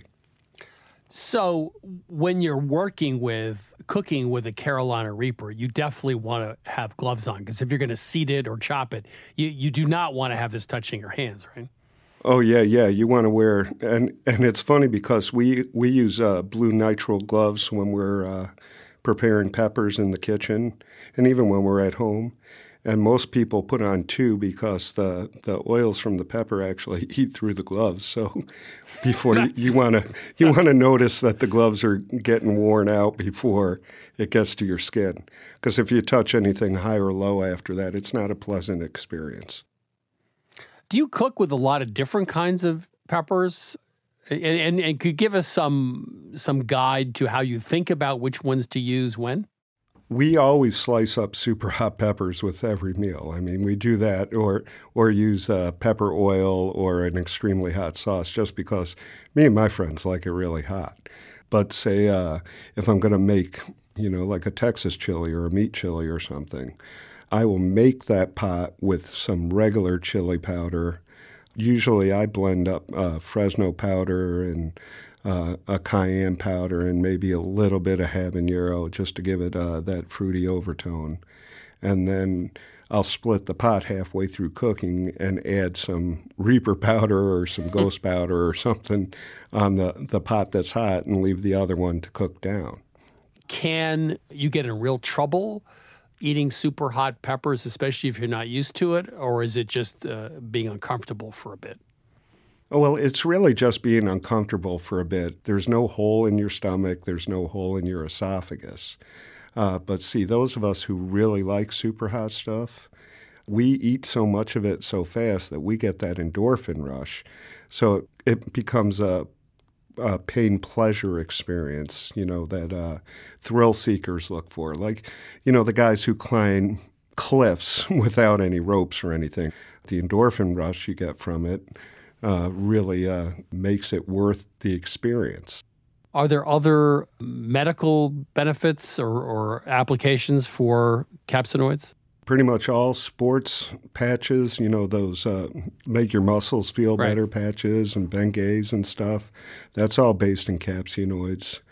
[SPEAKER 1] So when you're cooking with a Carolina Reaper, you definitely want to have gloves on, because if you're going to seed it or chop it, you do not want to have this touching your hands, right?
[SPEAKER 6] Oh, yeah. You want to wear, and it's funny because we use blue nitrile gloves when we're preparing peppers in the kitchen and even when we're at home. And most people put on 2 because the oils from the pepper actually eat through the gloves. So before you want to notice that the gloves are getting worn out before it gets to your skin. Because if you touch anything high or low after that, it's not a pleasant experience.
[SPEAKER 1] Do you cook with a lot of different kinds of peppers? And could you give us some guide to how you think about which ones to use when?
[SPEAKER 6] We always slice up super hot peppers with every meal. I mean, we do that or use pepper oil or an extremely hot sauce just because me and my friends like it really hot. But say if I'm going to make, like a Texas chili or a meat chili or something, I will make that pot with some regular chili powder. Usually I blend up Fresno powder and a cayenne powder and maybe a little bit of habanero just to give it that fruity overtone. And then I'll split the pot halfway through cooking and add some Reaper powder or some Ghost powder or something on the pot that's hot and leave the other one to cook down.
[SPEAKER 1] Can you get in real trouble eating super hot peppers, especially if you're not used to it, or is it just being uncomfortable for a bit?
[SPEAKER 6] Oh, well, it's really just being uncomfortable for a bit. There's no hole in your stomach. There's no hole in your esophagus. But see, those of us who really like super hot stuff, we eat so much of it so fast that we get that endorphin rush. So it becomes a pain-pleasure experience, that thrill seekers look for. Like, the guys who climb cliffs without any ropes or anything. The endorphin rush you get from it really makes it worth the experience.
[SPEAKER 1] Are there other medical benefits or applications for capsaicinoids?
[SPEAKER 6] Pretty much all sports patches, those make your muscles feel better patches and Bengays and stuff. That's all based in capsaicinoids.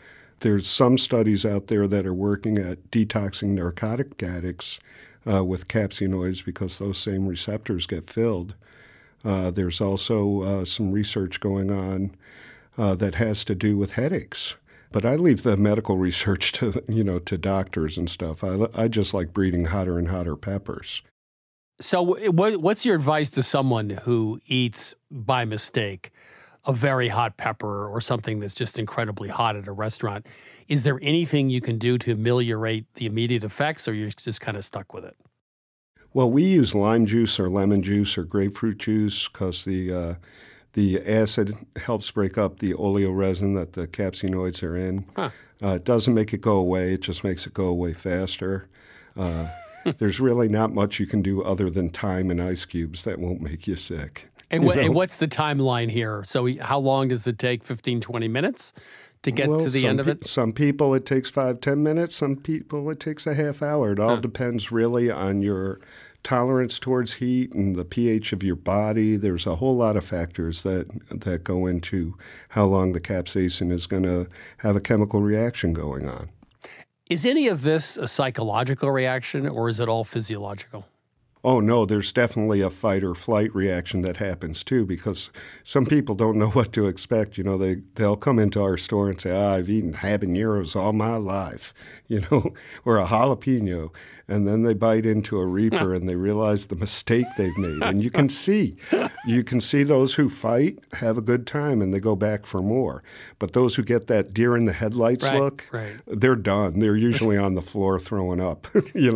[SPEAKER 6] There's some studies out there that are working at detoxing narcotic addicts with capsaicinoids because those same receptors get filled. There's also some research going on that has to do with headaches. But I leave the medical research to doctors and stuff. I just like breeding hotter and hotter peppers.
[SPEAKER 1] So what's your advice to someone who eats, by mistake, a very hot pepper or something that's just incredibly hot at a restaurant? Is there anything you can do to ameliorate the immediate effects, or you're just kind of stuck with it?
[SPEAKER 6] Well, we use lime juice or lemon juice or grapefruit juice because the acid helps break up the oleoresin that the capsaicinoids are in.
[SPEAKER 1] Huh.
[SPEAKER 6] It doesn't make it go away. It just makes it go away faster. There's really not much you can do other than thyme and ice cubes that won't make you sick.
[SPEAKER 1] And what's the timeline here? So how long does it take? 15, 20 minutes to get to the end of it?
[SPEAKER 6] Some people it takes 5-10 minutes. Some people it takes a half hour. It all depends really on your tolerance towards heat and the pH of your body. There's a whole lot of factors that go into how long the capsaicin is going to have a chemical reaction going on.
[SPEAKER 1] Is any of this a psychological reaction, or is it all physiological?
[SPEAKER 6] Oh, no, there's definitely a fight or flight reaction that happens, too, because some people don't know what to expect. They'll come into our store and say, I've eaten habaneros all my life, or a jalapeno. And then they bite into a Reaper and they realize the mistake they've made. And you can see those who fight have a good time and they go back for more. But those who get that deer in the headlights look, they're done. They're usually on the floor throwing up,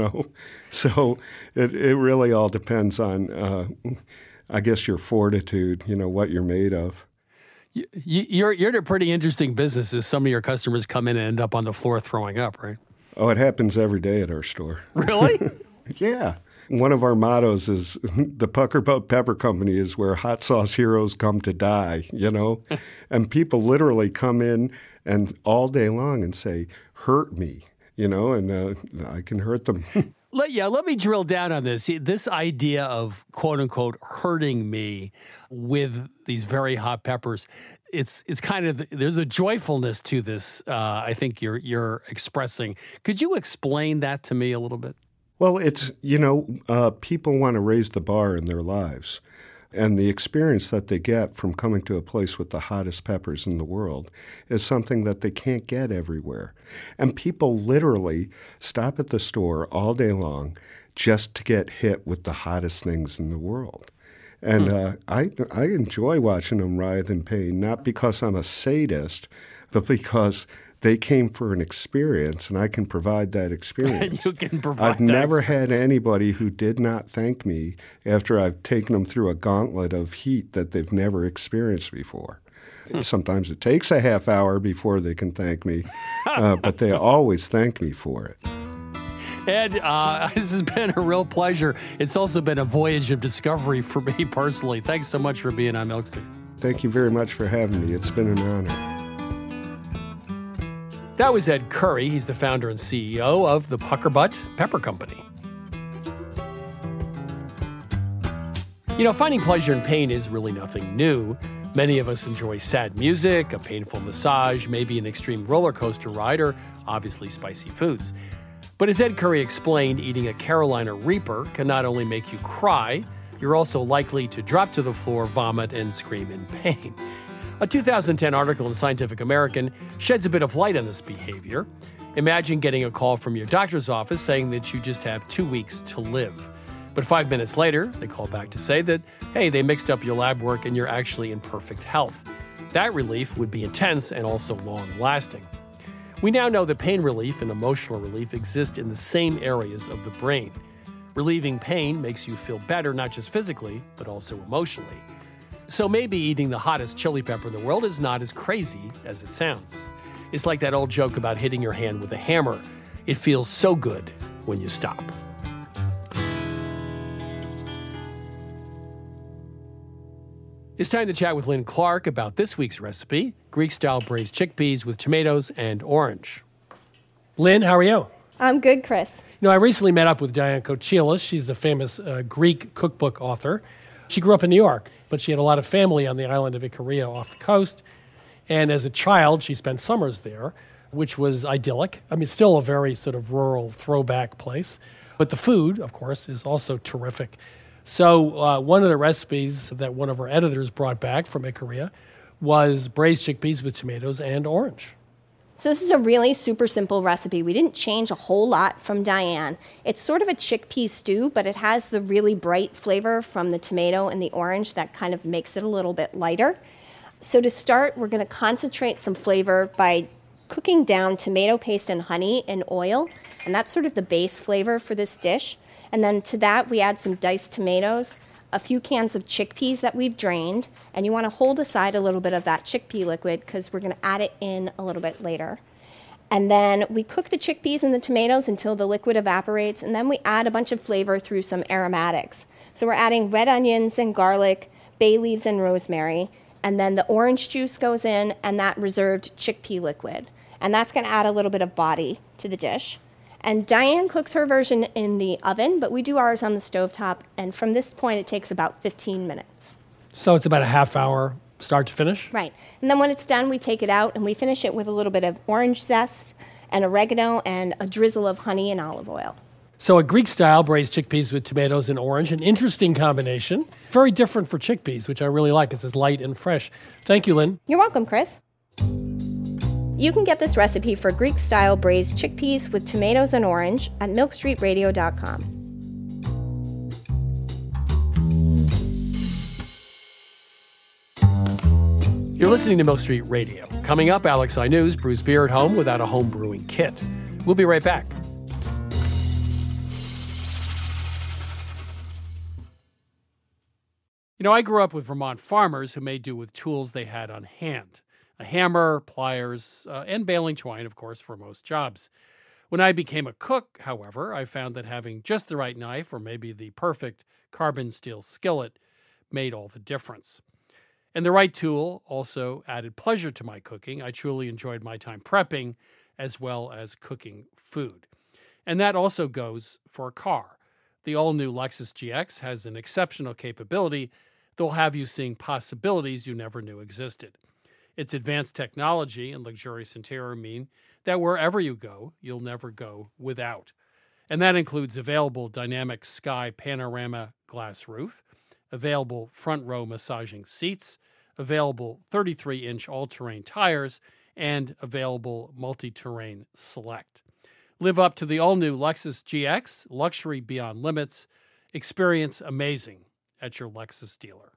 [SPEAKER 6] So it really all depends on, I guess, your fortitude, what you're made of.
[SPEAKER 1] You're in a pretty interesting business as some of your customers come in and end up on the floor throwing up, right?
[SPEAKER 6] Oh, it happens every day at our store.
[SPEAKER 1] Really?
[SPEAKER 6] Yeah. One of our mottos is the Pucker Butt Pepper Company is where hot sauce heroes come to die, And people literally come in and all day long and say, hurt me, and I can hurt them.
[SPEAKER 1] Let me drill down on this. This idea of, quote unquote, hurting me with these very hot peppers. It's kind of there's a joyfulness to this. I think you're expressing. Could you explain that to me a little bit?
[SPEAKER 6] Well, it's people want to raise the bar in their lives, and the experience that they get from coming to a place with the hottest peppers in the world is something that they can't get everywhere. And people literally stop at the store all day long just to get hit with the hottest things in the world. And I enjoy watching them writhe in pain, not because I'm a sadist, but because they came for an experience, and I can provide that experience.
[SPEAKER 1] You can provide
[SPEAKER 6] I've never had anybody who did not thank me after I've taken them through a gauntlet of heat that they've never experienced before. Sometimes it takes a half hour before they can thank me, but they always thank me for it.
[SPEAKER 1] Ed, this has been a real pleasure. It's also been a voyage of discovery for me personally. Thanks so much for being on Milk Street.
[SPEAKER 6] Thank you very much for having me. It's been an honor.
[SPEAKER 1] That was Ed Curry. He's the founder and CEO of the Pucker Butt Pepper Company. Finding pleasure in pain is really nothing new. Many of us enjoy sad music, a painful massage, maybe an extreme roller coaster ride, or obviously spicy foods. But as Ed Curry explained, eating a Carolina Reaper can not only make you cry, you're also likely to drop to the floor, vomit, and scream in pain. A 2010 article in Scientific American sheds a bit of light on this behavior. Imagine getting a call from your doctor's office saying that you just have 2 weeks to live. But 5 minutes later, they call back to say that, hey, they mixed up your lab work and you're actually in perfect health. That relief would be intense and also long-lasting. We now know that pain relief and emotional relief exist in the same areas of the brain. Relieving pain makes you feel better, not just physically, but also emotionally. So maybe eating the hottest chili pepper in the world is not as crazy as it sounds. It's like that old joke about hitting your hand with a hammer. It feels so good when you stop. It's time to chat with Lynn Clark about this week's recipe, Greek-style braised chickpeas with tomatoes and orange. Lynn, how are you?
[SPEAKER 13] I'm good, Chris.
[SPEAKER 1] I recently met up with Diane Kochilas. She's the famous Greek cookbook author. She grew up in New York, but she had a lot of family on the island of Ikaria off the coast. And as a child, she spent summers there. which was idyllic. I mean, still a very sort of rural throwback place. But the food, of course, is also terrific. So one of the recipes that one of our editors brought back from Ikaria was braised chickpeas with tomatoes and orange.
[SPEAKER 13] So this is a really super simple recipe. We didn't change a whole lot from Diane. It's sort of a chickpea stew, but it has the really bright flavor from the tomato and the orange that kind of makes it a little bit lighter. So to start, we're going to concentrate some flavor by cooking down tomato paste and honey in oil, and that's sort of the base flavor for this dish. And then to that, we add some diced tomatoes, a few cans of chickpeas that we've drained, and you want to hold aside a little bit of that chickpea liquid because we're going to add it in a little bit later. And then we cook the chickpeas and the tomatoes until the liquid evaporates, and then we add a bunch of flavor through some aromatics. So we're adding red onions and garlic, bay leaves and rosemary, and then the orange juice goes in and that reserved chickpea liquid. And that's going to add a little bit of body to the dish. And Diane cooks her version in the oven, but we do ours on the stovetop. And from this point, it takes about 15 minutes.
[SPEAKER 1] So it's about a half hour start to finish?
[SPEAKER 13] Right. And then when it's done, we take it out and we finish it with a little bit of orange zest and oregano and a drizzle of honey and olive oil.
[SPEAKER 1] So a Greek-style braised chickpeas with tomatoes and orange, an interesting combination. Very different for chickpeas, which I really like. It's light and fresh. Thank you, Lynn.
[SPEAKER 13] You're welcome, Chris. You can get this recipe for Greek-style braised chickpeas with tomatoes and orange at milkstreetradio.com.
[SPEAKER 1] You're listening to Milk Street Radio. Coming up, Alex I News brews beer at home without a home brewing kit. We'll be right back. You know, I grew up with Vermont farmers who made do with tools they had on hand. A hammer, pliers, and baling twine, of course, for most jobs. When I became a cook, however, I found that having just the right knife or maybe the perfect carbon steel skillet made all the difference. And the right tool also added pleasure to my cooking. I truly enjoyed my time prepping as well as cooking food. And that also goes for a car. The all-new Lexus GX has an exceptional capability that will have you seeing possibilities you never knew existed. Its advanced technology and luxurious interior mean that wherever you go, you'll never go without. And that includes available dynamic sky panorama glass roof, available front row massaging seats, available 33-inch all-terrain tires, and available multi-terrain select. Live up to the all-new Lexus GX, luxury beyond limits. Experience amazing at your Lexus dealer.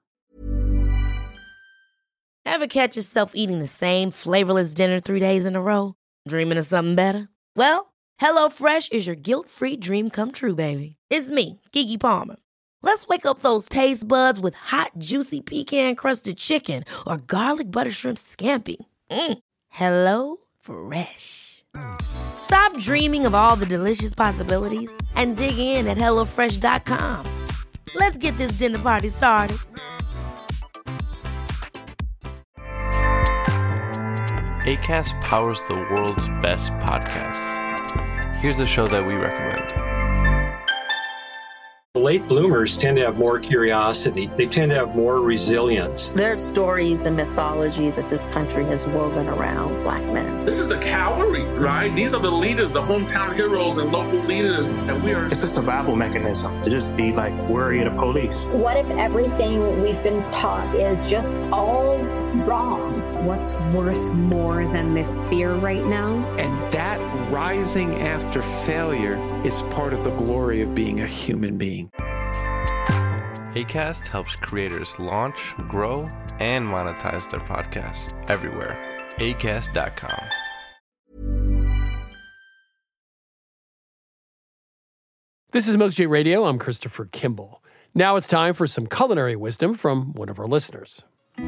[SPEAKER 2] Ever catch yourself eating the same flavorless dinner 3 days in a row? Dreaming of something better? Well, HelloFresh is your guilt-free dream come true, baby. It's me, Keke Palmer. Let's wake up those taste buds with hot, juicy pecan-crusted chicken or garlic butter shrimp scampi. Hello Fresh. Stop dreaming of all the delicious possibilities and dig in at HelloFresh.com. Let's get this dinner party started.
[SPEAKER 14] Acast powers the world's best podcasts. Here's a show that we recommend.
[SPEAKER 15] Late bloomers tend to have more curiosity. They tend to have more resilience.
[SPEAKER 16] There's stories and mythology that this country has woven around Black men.
[SPEAKER 17] This is the cavalry, right? These are the leaders, the hometown heroes and local leaders. And we are...
[SPEAKER 18] It's a survival mechanism to just be like worried of police.
[SPEAKER 19] What if everything we've been taught is just all wrong?
[SPEAKER 20] What's worth more than this fear right now?
[SPEAKER 21] And that rising after failure is part of the glory of being a human being.
[SPEAKER 14] Acast helps creators launch, grow, and monetize their podcasts everywhere. Acast.com.
[SPEAKER 1] This is Milk Street Radio. I'm Christopher Kimball. Now it's time for some culinary wisdom from one of our listeners.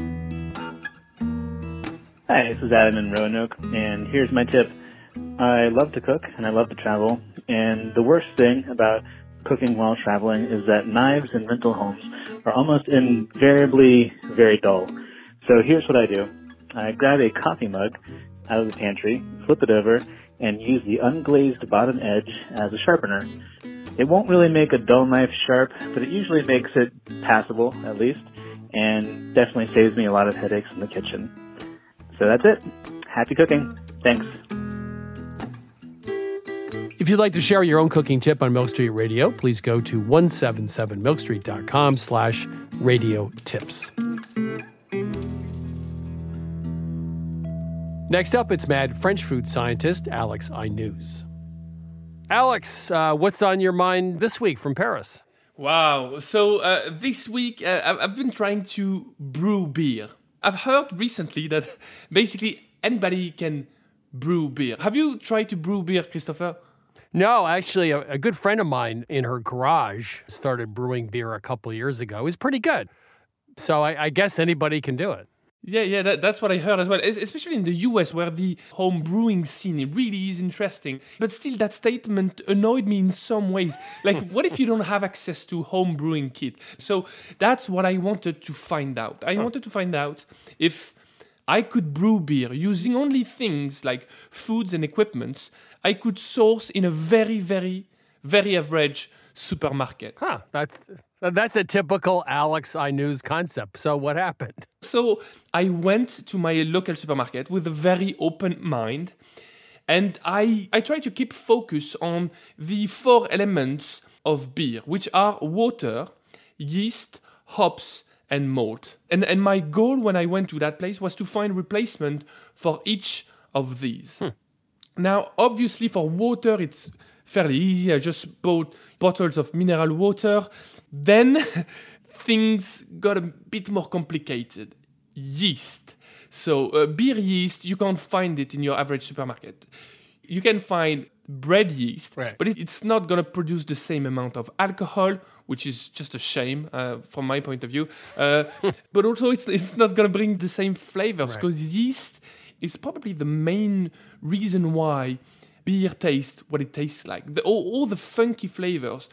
[SPEAKER 22] Hi, this is Adam in Roanoke, and here's my tip. I love to cook, and I love to travel, and the worst thing about cooking while traveling is that knives in rental homes are almost invariably very dull. So here's what I do. I grab a coffee mug out of the pantry, flip it over, and use the unglazed bottom edge as a sharpener. It won't really make a dull knife sharp, but it usually makes it passable, at least, and definitely saves me a lot of headaches in the kitchen. So that's it. Happy cooking. Thanks.
[SPEAKER 1] If you'd like to share your own cooking tip on Milk Street Radio, please go to 177milkstreet.com/radio tips. Next up, it's mad French food scientist Alex Aynouz. Alex, what's on your mind this week from Paris?
[SPEAKER 3] Wow. So this week, I've been trying to brew beer. I've heard recently that basically anybody can brew beer. Have you tried to brew beer, Christopher?
[SPEAKER 1] No, actually, a good friend of mine in her garage started brewing beer a couple of years ago. It was pretty good. So I guess anybody can do it.
[SPEAKER 3] Yeah, that's what I heard as well, especially in the US where the home brewing scene really is interesting. But still, that statement annoyed me in some ways. Like, what if you don't have access to home brewing kit? So that's what I wanted to find out. I wanted to find out if I could brew beer using only things like foods and equipments I could source in a very, very, very average supermarket.
[SPEAKER 1] That's a typical Alex Aynouz concept. So what happened?
[SPEAKER 3] So I went to my local supermarket with a very open mind, and I tried to keep focus on the 4 elements of beer, which are water, yeast, hops, and malt. And my goal when I went to that place was to find replacement for each of these. Now, obviously, for water, it's fairly easy. I just bought bottles of mineral water. Then things got a bit more complicated. Yeast. So beer yeast, you can't find it in your average supermarket. You can find bread yeast, but it's not going to produce the same amount of alcohol, which is just a shame from my point of view. But also, it's not going to bring the same flavors because yeast is probably the main reason why beer tastes what it tastes like. All the funky flavors,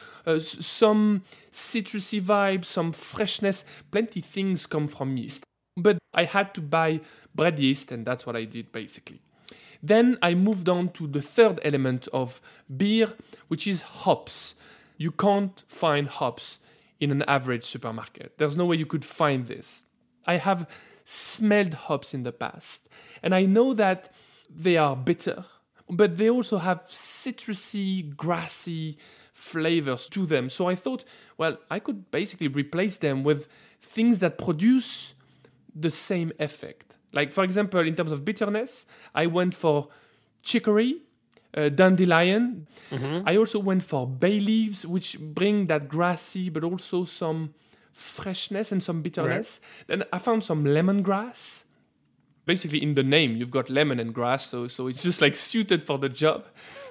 [SPEAKER 3] some citrusy vibes, some freshness, plenty things come from yeast. But I had to buy bread yeast, and that's what I did basically. Then I moved on to the 3rd element of beer, which is hops. You can't find hops in an average supermarket. There's no way you could find this. I have smelled hops in the past, and I know that they are bitter, but they also have citrusy, grassy flavors to them. So I thought, well, I could basically replace them with things that produce the same effect. Like, for example, in terms of bitterness, I went for chicory, dandelion. I also went for bay leaves, which bring that grassy, but also some freshness and some bitterness. Then I found some lemongrass. Basically, in the name, you've got lemon and grass, so it's just like suited for the job.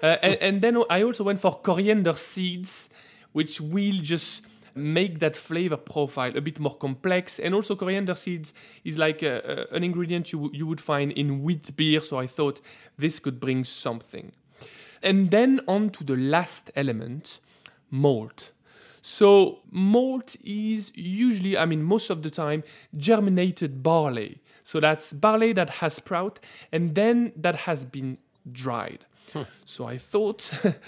[SPEAKER 3] And then I also went for coriander seeds, which will just make that flavor profile a bit more complex. And also coriander seeds is like an ingredient you would find in wheat beer, so I thought this could bring something. And then on to the last element, malt. So malt is usually, most of the time, germinated barley. So that's barley that has sprout and then that has been dried. So I thought,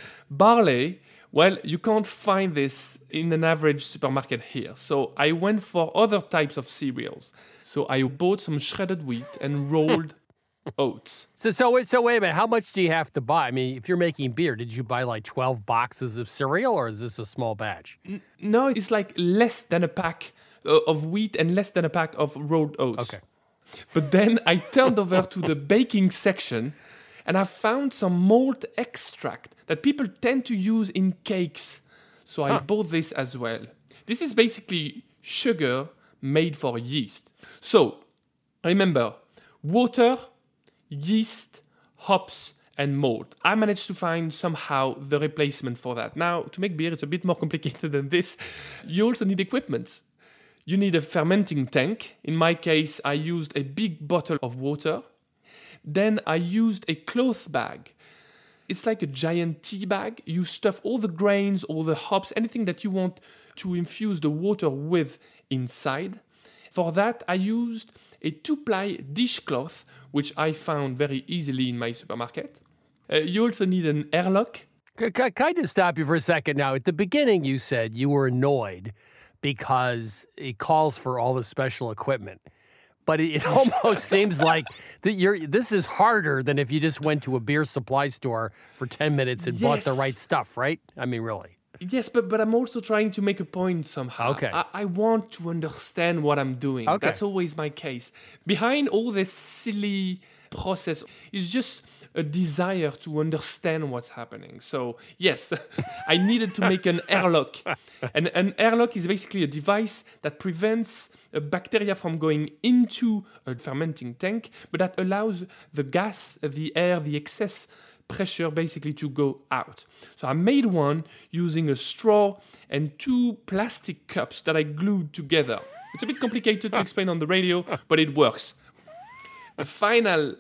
[SPEAKER 3] barley, well, you can't find this in an average supermarket here. So I went for other types of cereals. So I bought some shredded wheat and rolled oats.
[SPEAKER 1] So wait a minute. How much do you have to buy? I mean, if you're making beer, did you buy like 12 boxes of cereal, or is this a small batch?
[SPEAKER 3] No, it's like less than a pack of wheat and less than a pack of rolled oats.
[SPEAKER 1] Okay.
[SPEAKER 3] But then I turned over to the baking section and I found some malt extract that people tend to use in cakes. So I bought this as well. This is basically sugar made for yeast. So remember, water, yeast, hops, and malt. I managed to find somehow the replacement for that. Now, to make beer, it's a bit more complicated than this. You also need equipment. You need a fermenting tank. In my case, I used a big bottle of water. Then I used a cloth bag. It's like a giant tea bag. You stuff all the grains, all the hops, anything that you want to infuse the water with inside. For that, I used a 2-ply dishcloth, which I found very easily in my supermarket. You also need an airlock.
[SPEAKER 1] Can I just stop you for a second now? At the beginning, you said you were annoyed because it calls for all the special equipment. But it almost seems like that this is harder than if you just went to a beer supply store for 10 minutes and bought the right stuff, right? I mean, really.
[SPEAKER 3] Yes, but I'm also trying to make a point somehow.
[SPEAKER 1] Okay.
[SPEAKER 3] I want to understand what I'm doing.
[SPEAKER 1] Okay.
[SPEAKER 3] That's always my case. Behind all this silly process is just a desire to understand what's happening. So, yes, I needed to make an airlock. And an airlock is basically a device that prevents a bacteria from going into a fermenting tank, but that allows the gas, the air, the excess pressure basically to go out. So I made one using a straw and 2 plastic cups that I glued together. It's a bit complicated to explain on the radio, but it works. The final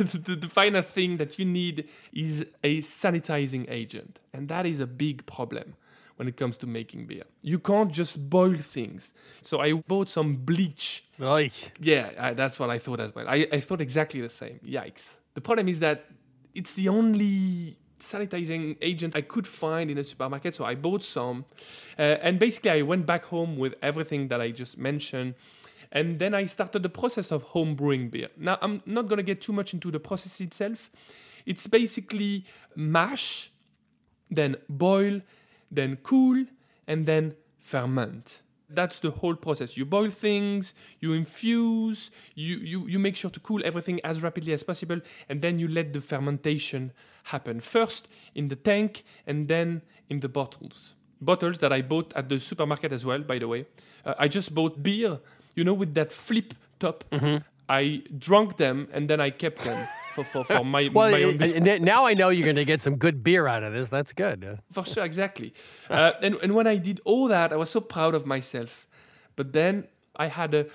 [SPEAKER 3] thing that you need is a sanitizing agent. And that is a big problem when it comes to making beer. You can't just boil things. So I bought some bleach.
[SPEAKER 1] Oy.
[SPEAKER 3] Yeah, that's what I thought as well. I thought exactly the same. Yikes. The problem is that it's the only sanitizing agent I could find in a supermarket. So I bought some. And basically I went back home with everything that I just mentioned. And then I started the process of home brewing beer. Now, I'm not going to get too much into the process itself. It's basically mash, then boil, then cool, and then ferment. That's the whole process. You boil things, you infuse, you make sure to cool everything as rapidly as possible, and then you let the fermentation happen. First in the tank, and then in the bottles. Bottles that I bought at the supermarket as well, by the way. I just bought beer, with that flip top. Mm-hmm. I drank them, and then I kept them for my own beer.
[SPEAKER 1] Now I know you're going to get some good beer out of this. That's good.
[SPEAKER 3] For sure, exactly. And when I did all that, I was so proud of myself. But then I had a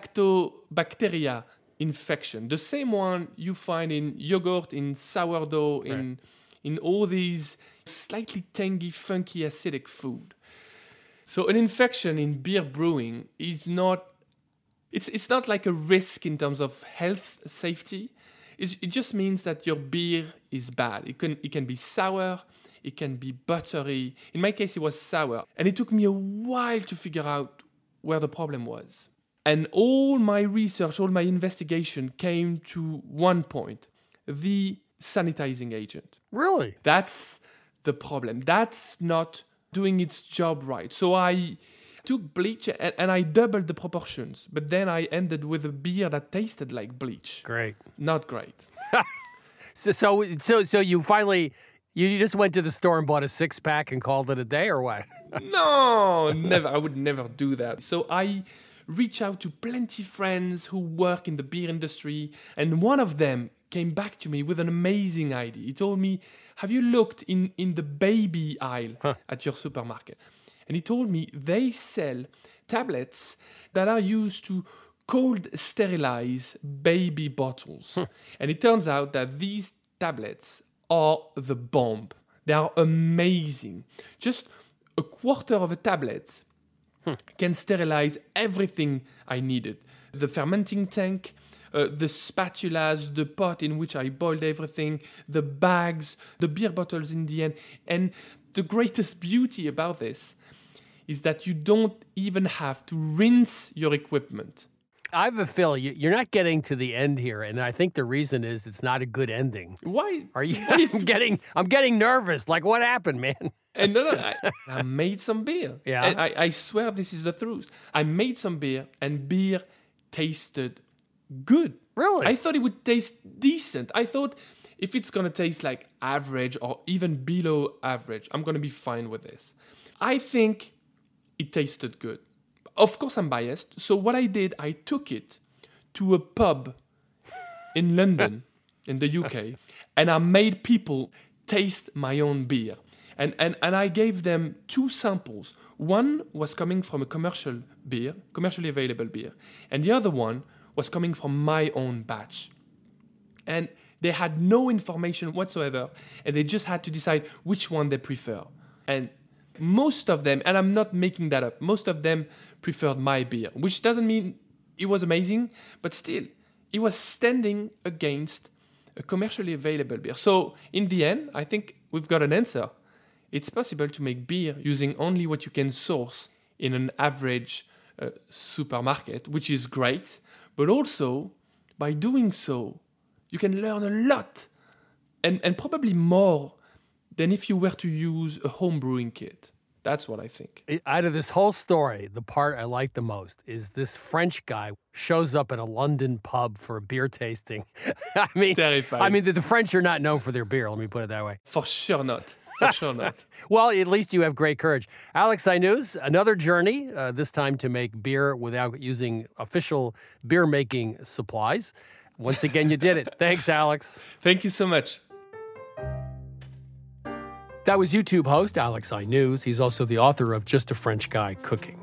[SPEAKER 3] lactobacteria infection, the same one you find in yogurt, in sourdough, in all these slightly tangy, funky, acidic food. So an infection in beer brewing is not... It's not like a risk in terms of health safety. It just means that your beer is bad. It can be sour, it can be buttery. In my case, it was sour. And it took me a while to figure out where the problem was. And all my research, all my investigation came to one point: the sanitizing agent.
[SPEAKER 1] Really?
[SPEAKER 3] That's the problem. That's not doing its job right. So I took bleach and I doubled the proportions, but then I ended with a beer that tasted like bleach.
[SPEAKER 1] Great.
[SPEAKER 3] Not great.
[SPEAKER 1] So you finally, you just went to the store and bought a 6-pack and called it a day, or what?
[SPEAKER 3] No, never. I would never do that. So I reached out to plenty of friends who work in the beer industry, and one of them came back to me with an amazing idea. He told me, have you looked in the baby aisle at your supermarket? And he told me they sell tablets that are used to cold sterilize baby bottles. And it turns out that these tablets are the bomb. They are amazing. Just a quarter of a tablet can sterilize everything I needed. The fermenting tank, the spatulas, the pot in which I boiled everything, the bags, the beer bottles in the end. And the greatest beauty about this is that you don't even have to rinse your equipment.
[SPEAKER 1] I have a feeling you're not getting to the end here, and I think the reason is it's not a good ending.
[SPEAKER 3] Why?
[SPEAKER 1] Are you? I'm getting nervous. Like, what happened, man?
[SPEAKER 3] And no, I made some beer.
[SPEAKER 1] Yeah.
[SPEAKER 3] And I swear this is the truth. I made some beer, and beer tasted good.
[SPEAKER 1] Really?
[SPEAKER 3] I thought it would taste decent. I thought if it's going to taste like average or even below average, I'm going to be fine with this. I think it tasted good. Of course, I'm biased. So what I did, I took it to a pub in London, in the UK, and I made people taste my own beer. And I gave them 2 samples. One was coming from a commercially available beer, and the other one was coming from my own batch. And they had no information whatsoever, and they just had to decide which one they prefer. And most of them, and I'm not making that up, most of them preferred my beer, which doesn't mean it was amazing, but still, it was standing against a commercially available beer. So in the end, I think we've got an answer. It's possible to make beer using only what you can source in an average supermarket, which is great, But also, by doing so, you can learn a lot, and probably more than if you were to use a home brewing kit. That's what I think.
[SPEAKER 1] Out of this whole story, the part I like the most is this French guy shows up at a London pub for a beer tasting. I mean,
[SPEAKER 3] terrifying.
[SPEAKER 1] I mean, the French are not known for their beer. Let me put it that way.
[SPEAKER 3] For sure not. For sure not.
[SPEAKER 1] Well, at least you have great courage. Alex Ainuz, another journey, this time to make beer without using official beer-making supplies. Once again, you did it. Thanks, Alex.
[SPEAKER 3] Thank you so much.
[SPEAKER 1] That was YouTube host Alex Ainuz. He's also the author of Just a French Guy Cooking.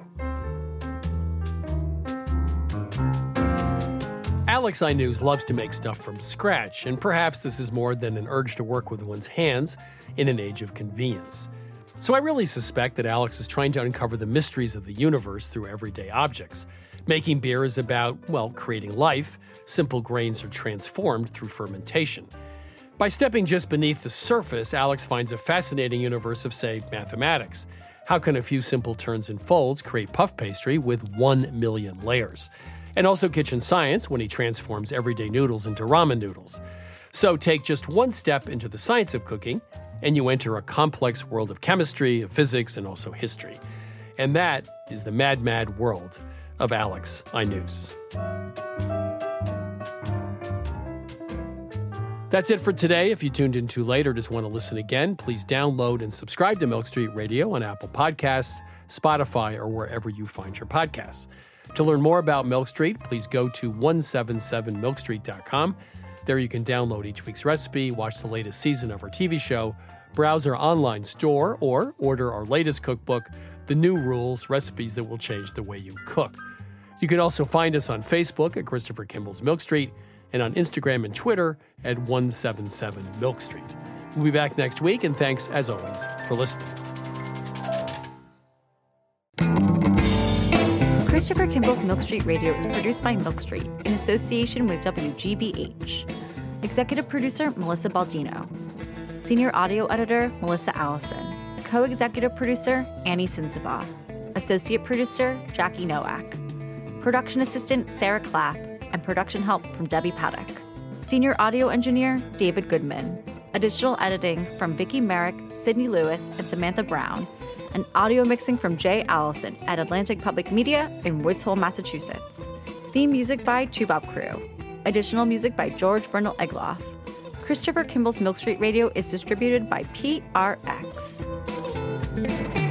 [SPEAKER 1] Alex Ainuz loves to make stuff from scratch, and perhaps this is more than an urge to work with one's hands in an age of convenience. So I really suspect that Alex is trying to uncover the mysteries of the universe through everyday objects. Making beer is about, well, creating life. Simple grains are transformed through fermentation. By stepping just beneath the surface, Alex finds a fascinating universe of, say, mathematics. How can a few simple turns and folds create puff pastry with 1 million layers? And also kitchen science when he transforms everyday noodles into ramen noodles. So take just one step into the science of cooking, and you enter a complex world of chemistry, of physics, and also history. And that is the mad, mad world of Alex Ainuz. That's it for today. If you tuned in too late or just want to listen again, please download and subscribe to Milk Street Radio on Apple Podcasts, Spotify, or wherever you find your podcasts. To learn more about Milk Street, please go to 177milkstreet.com. There you can download each week's recipe, watch the latest season of our TV show, browse our online store, or order our latest cookbook, The New Rules, Recipes That Will Change the Way You Cook. You can also find us on Facebook at Christopher Kimball's Milk Street, and on Instagram and Twitter at 177 Milk Street. We'll be back next week, and thanks, as always, for listening.
[SPEAKER 4] Christopher Kimball's Milk Street Radio is produced by Milk Street in association with WGBH. Executive producer, Melissa Baldino. Senior audio editor, Melissa Allison. Co-executive producer, Annie Sinsaba. Associate producer, Jackie Nowak. Production assistant, Sarah Clapp. And production help from Debbie Paddock. Senior audio engineer, David Goodman. Additional editing from Vicki Merrick, Sydney Lewis, and Samantha Brown. And audio mixing from Jay Allison at Atlantic Public Media in Woods Hole, Massachusetts. Theme music by Chubop Crew. Additional music by George Bernal Egloff. Christopher Kimball's Milk Street Radio is distributed by PRX.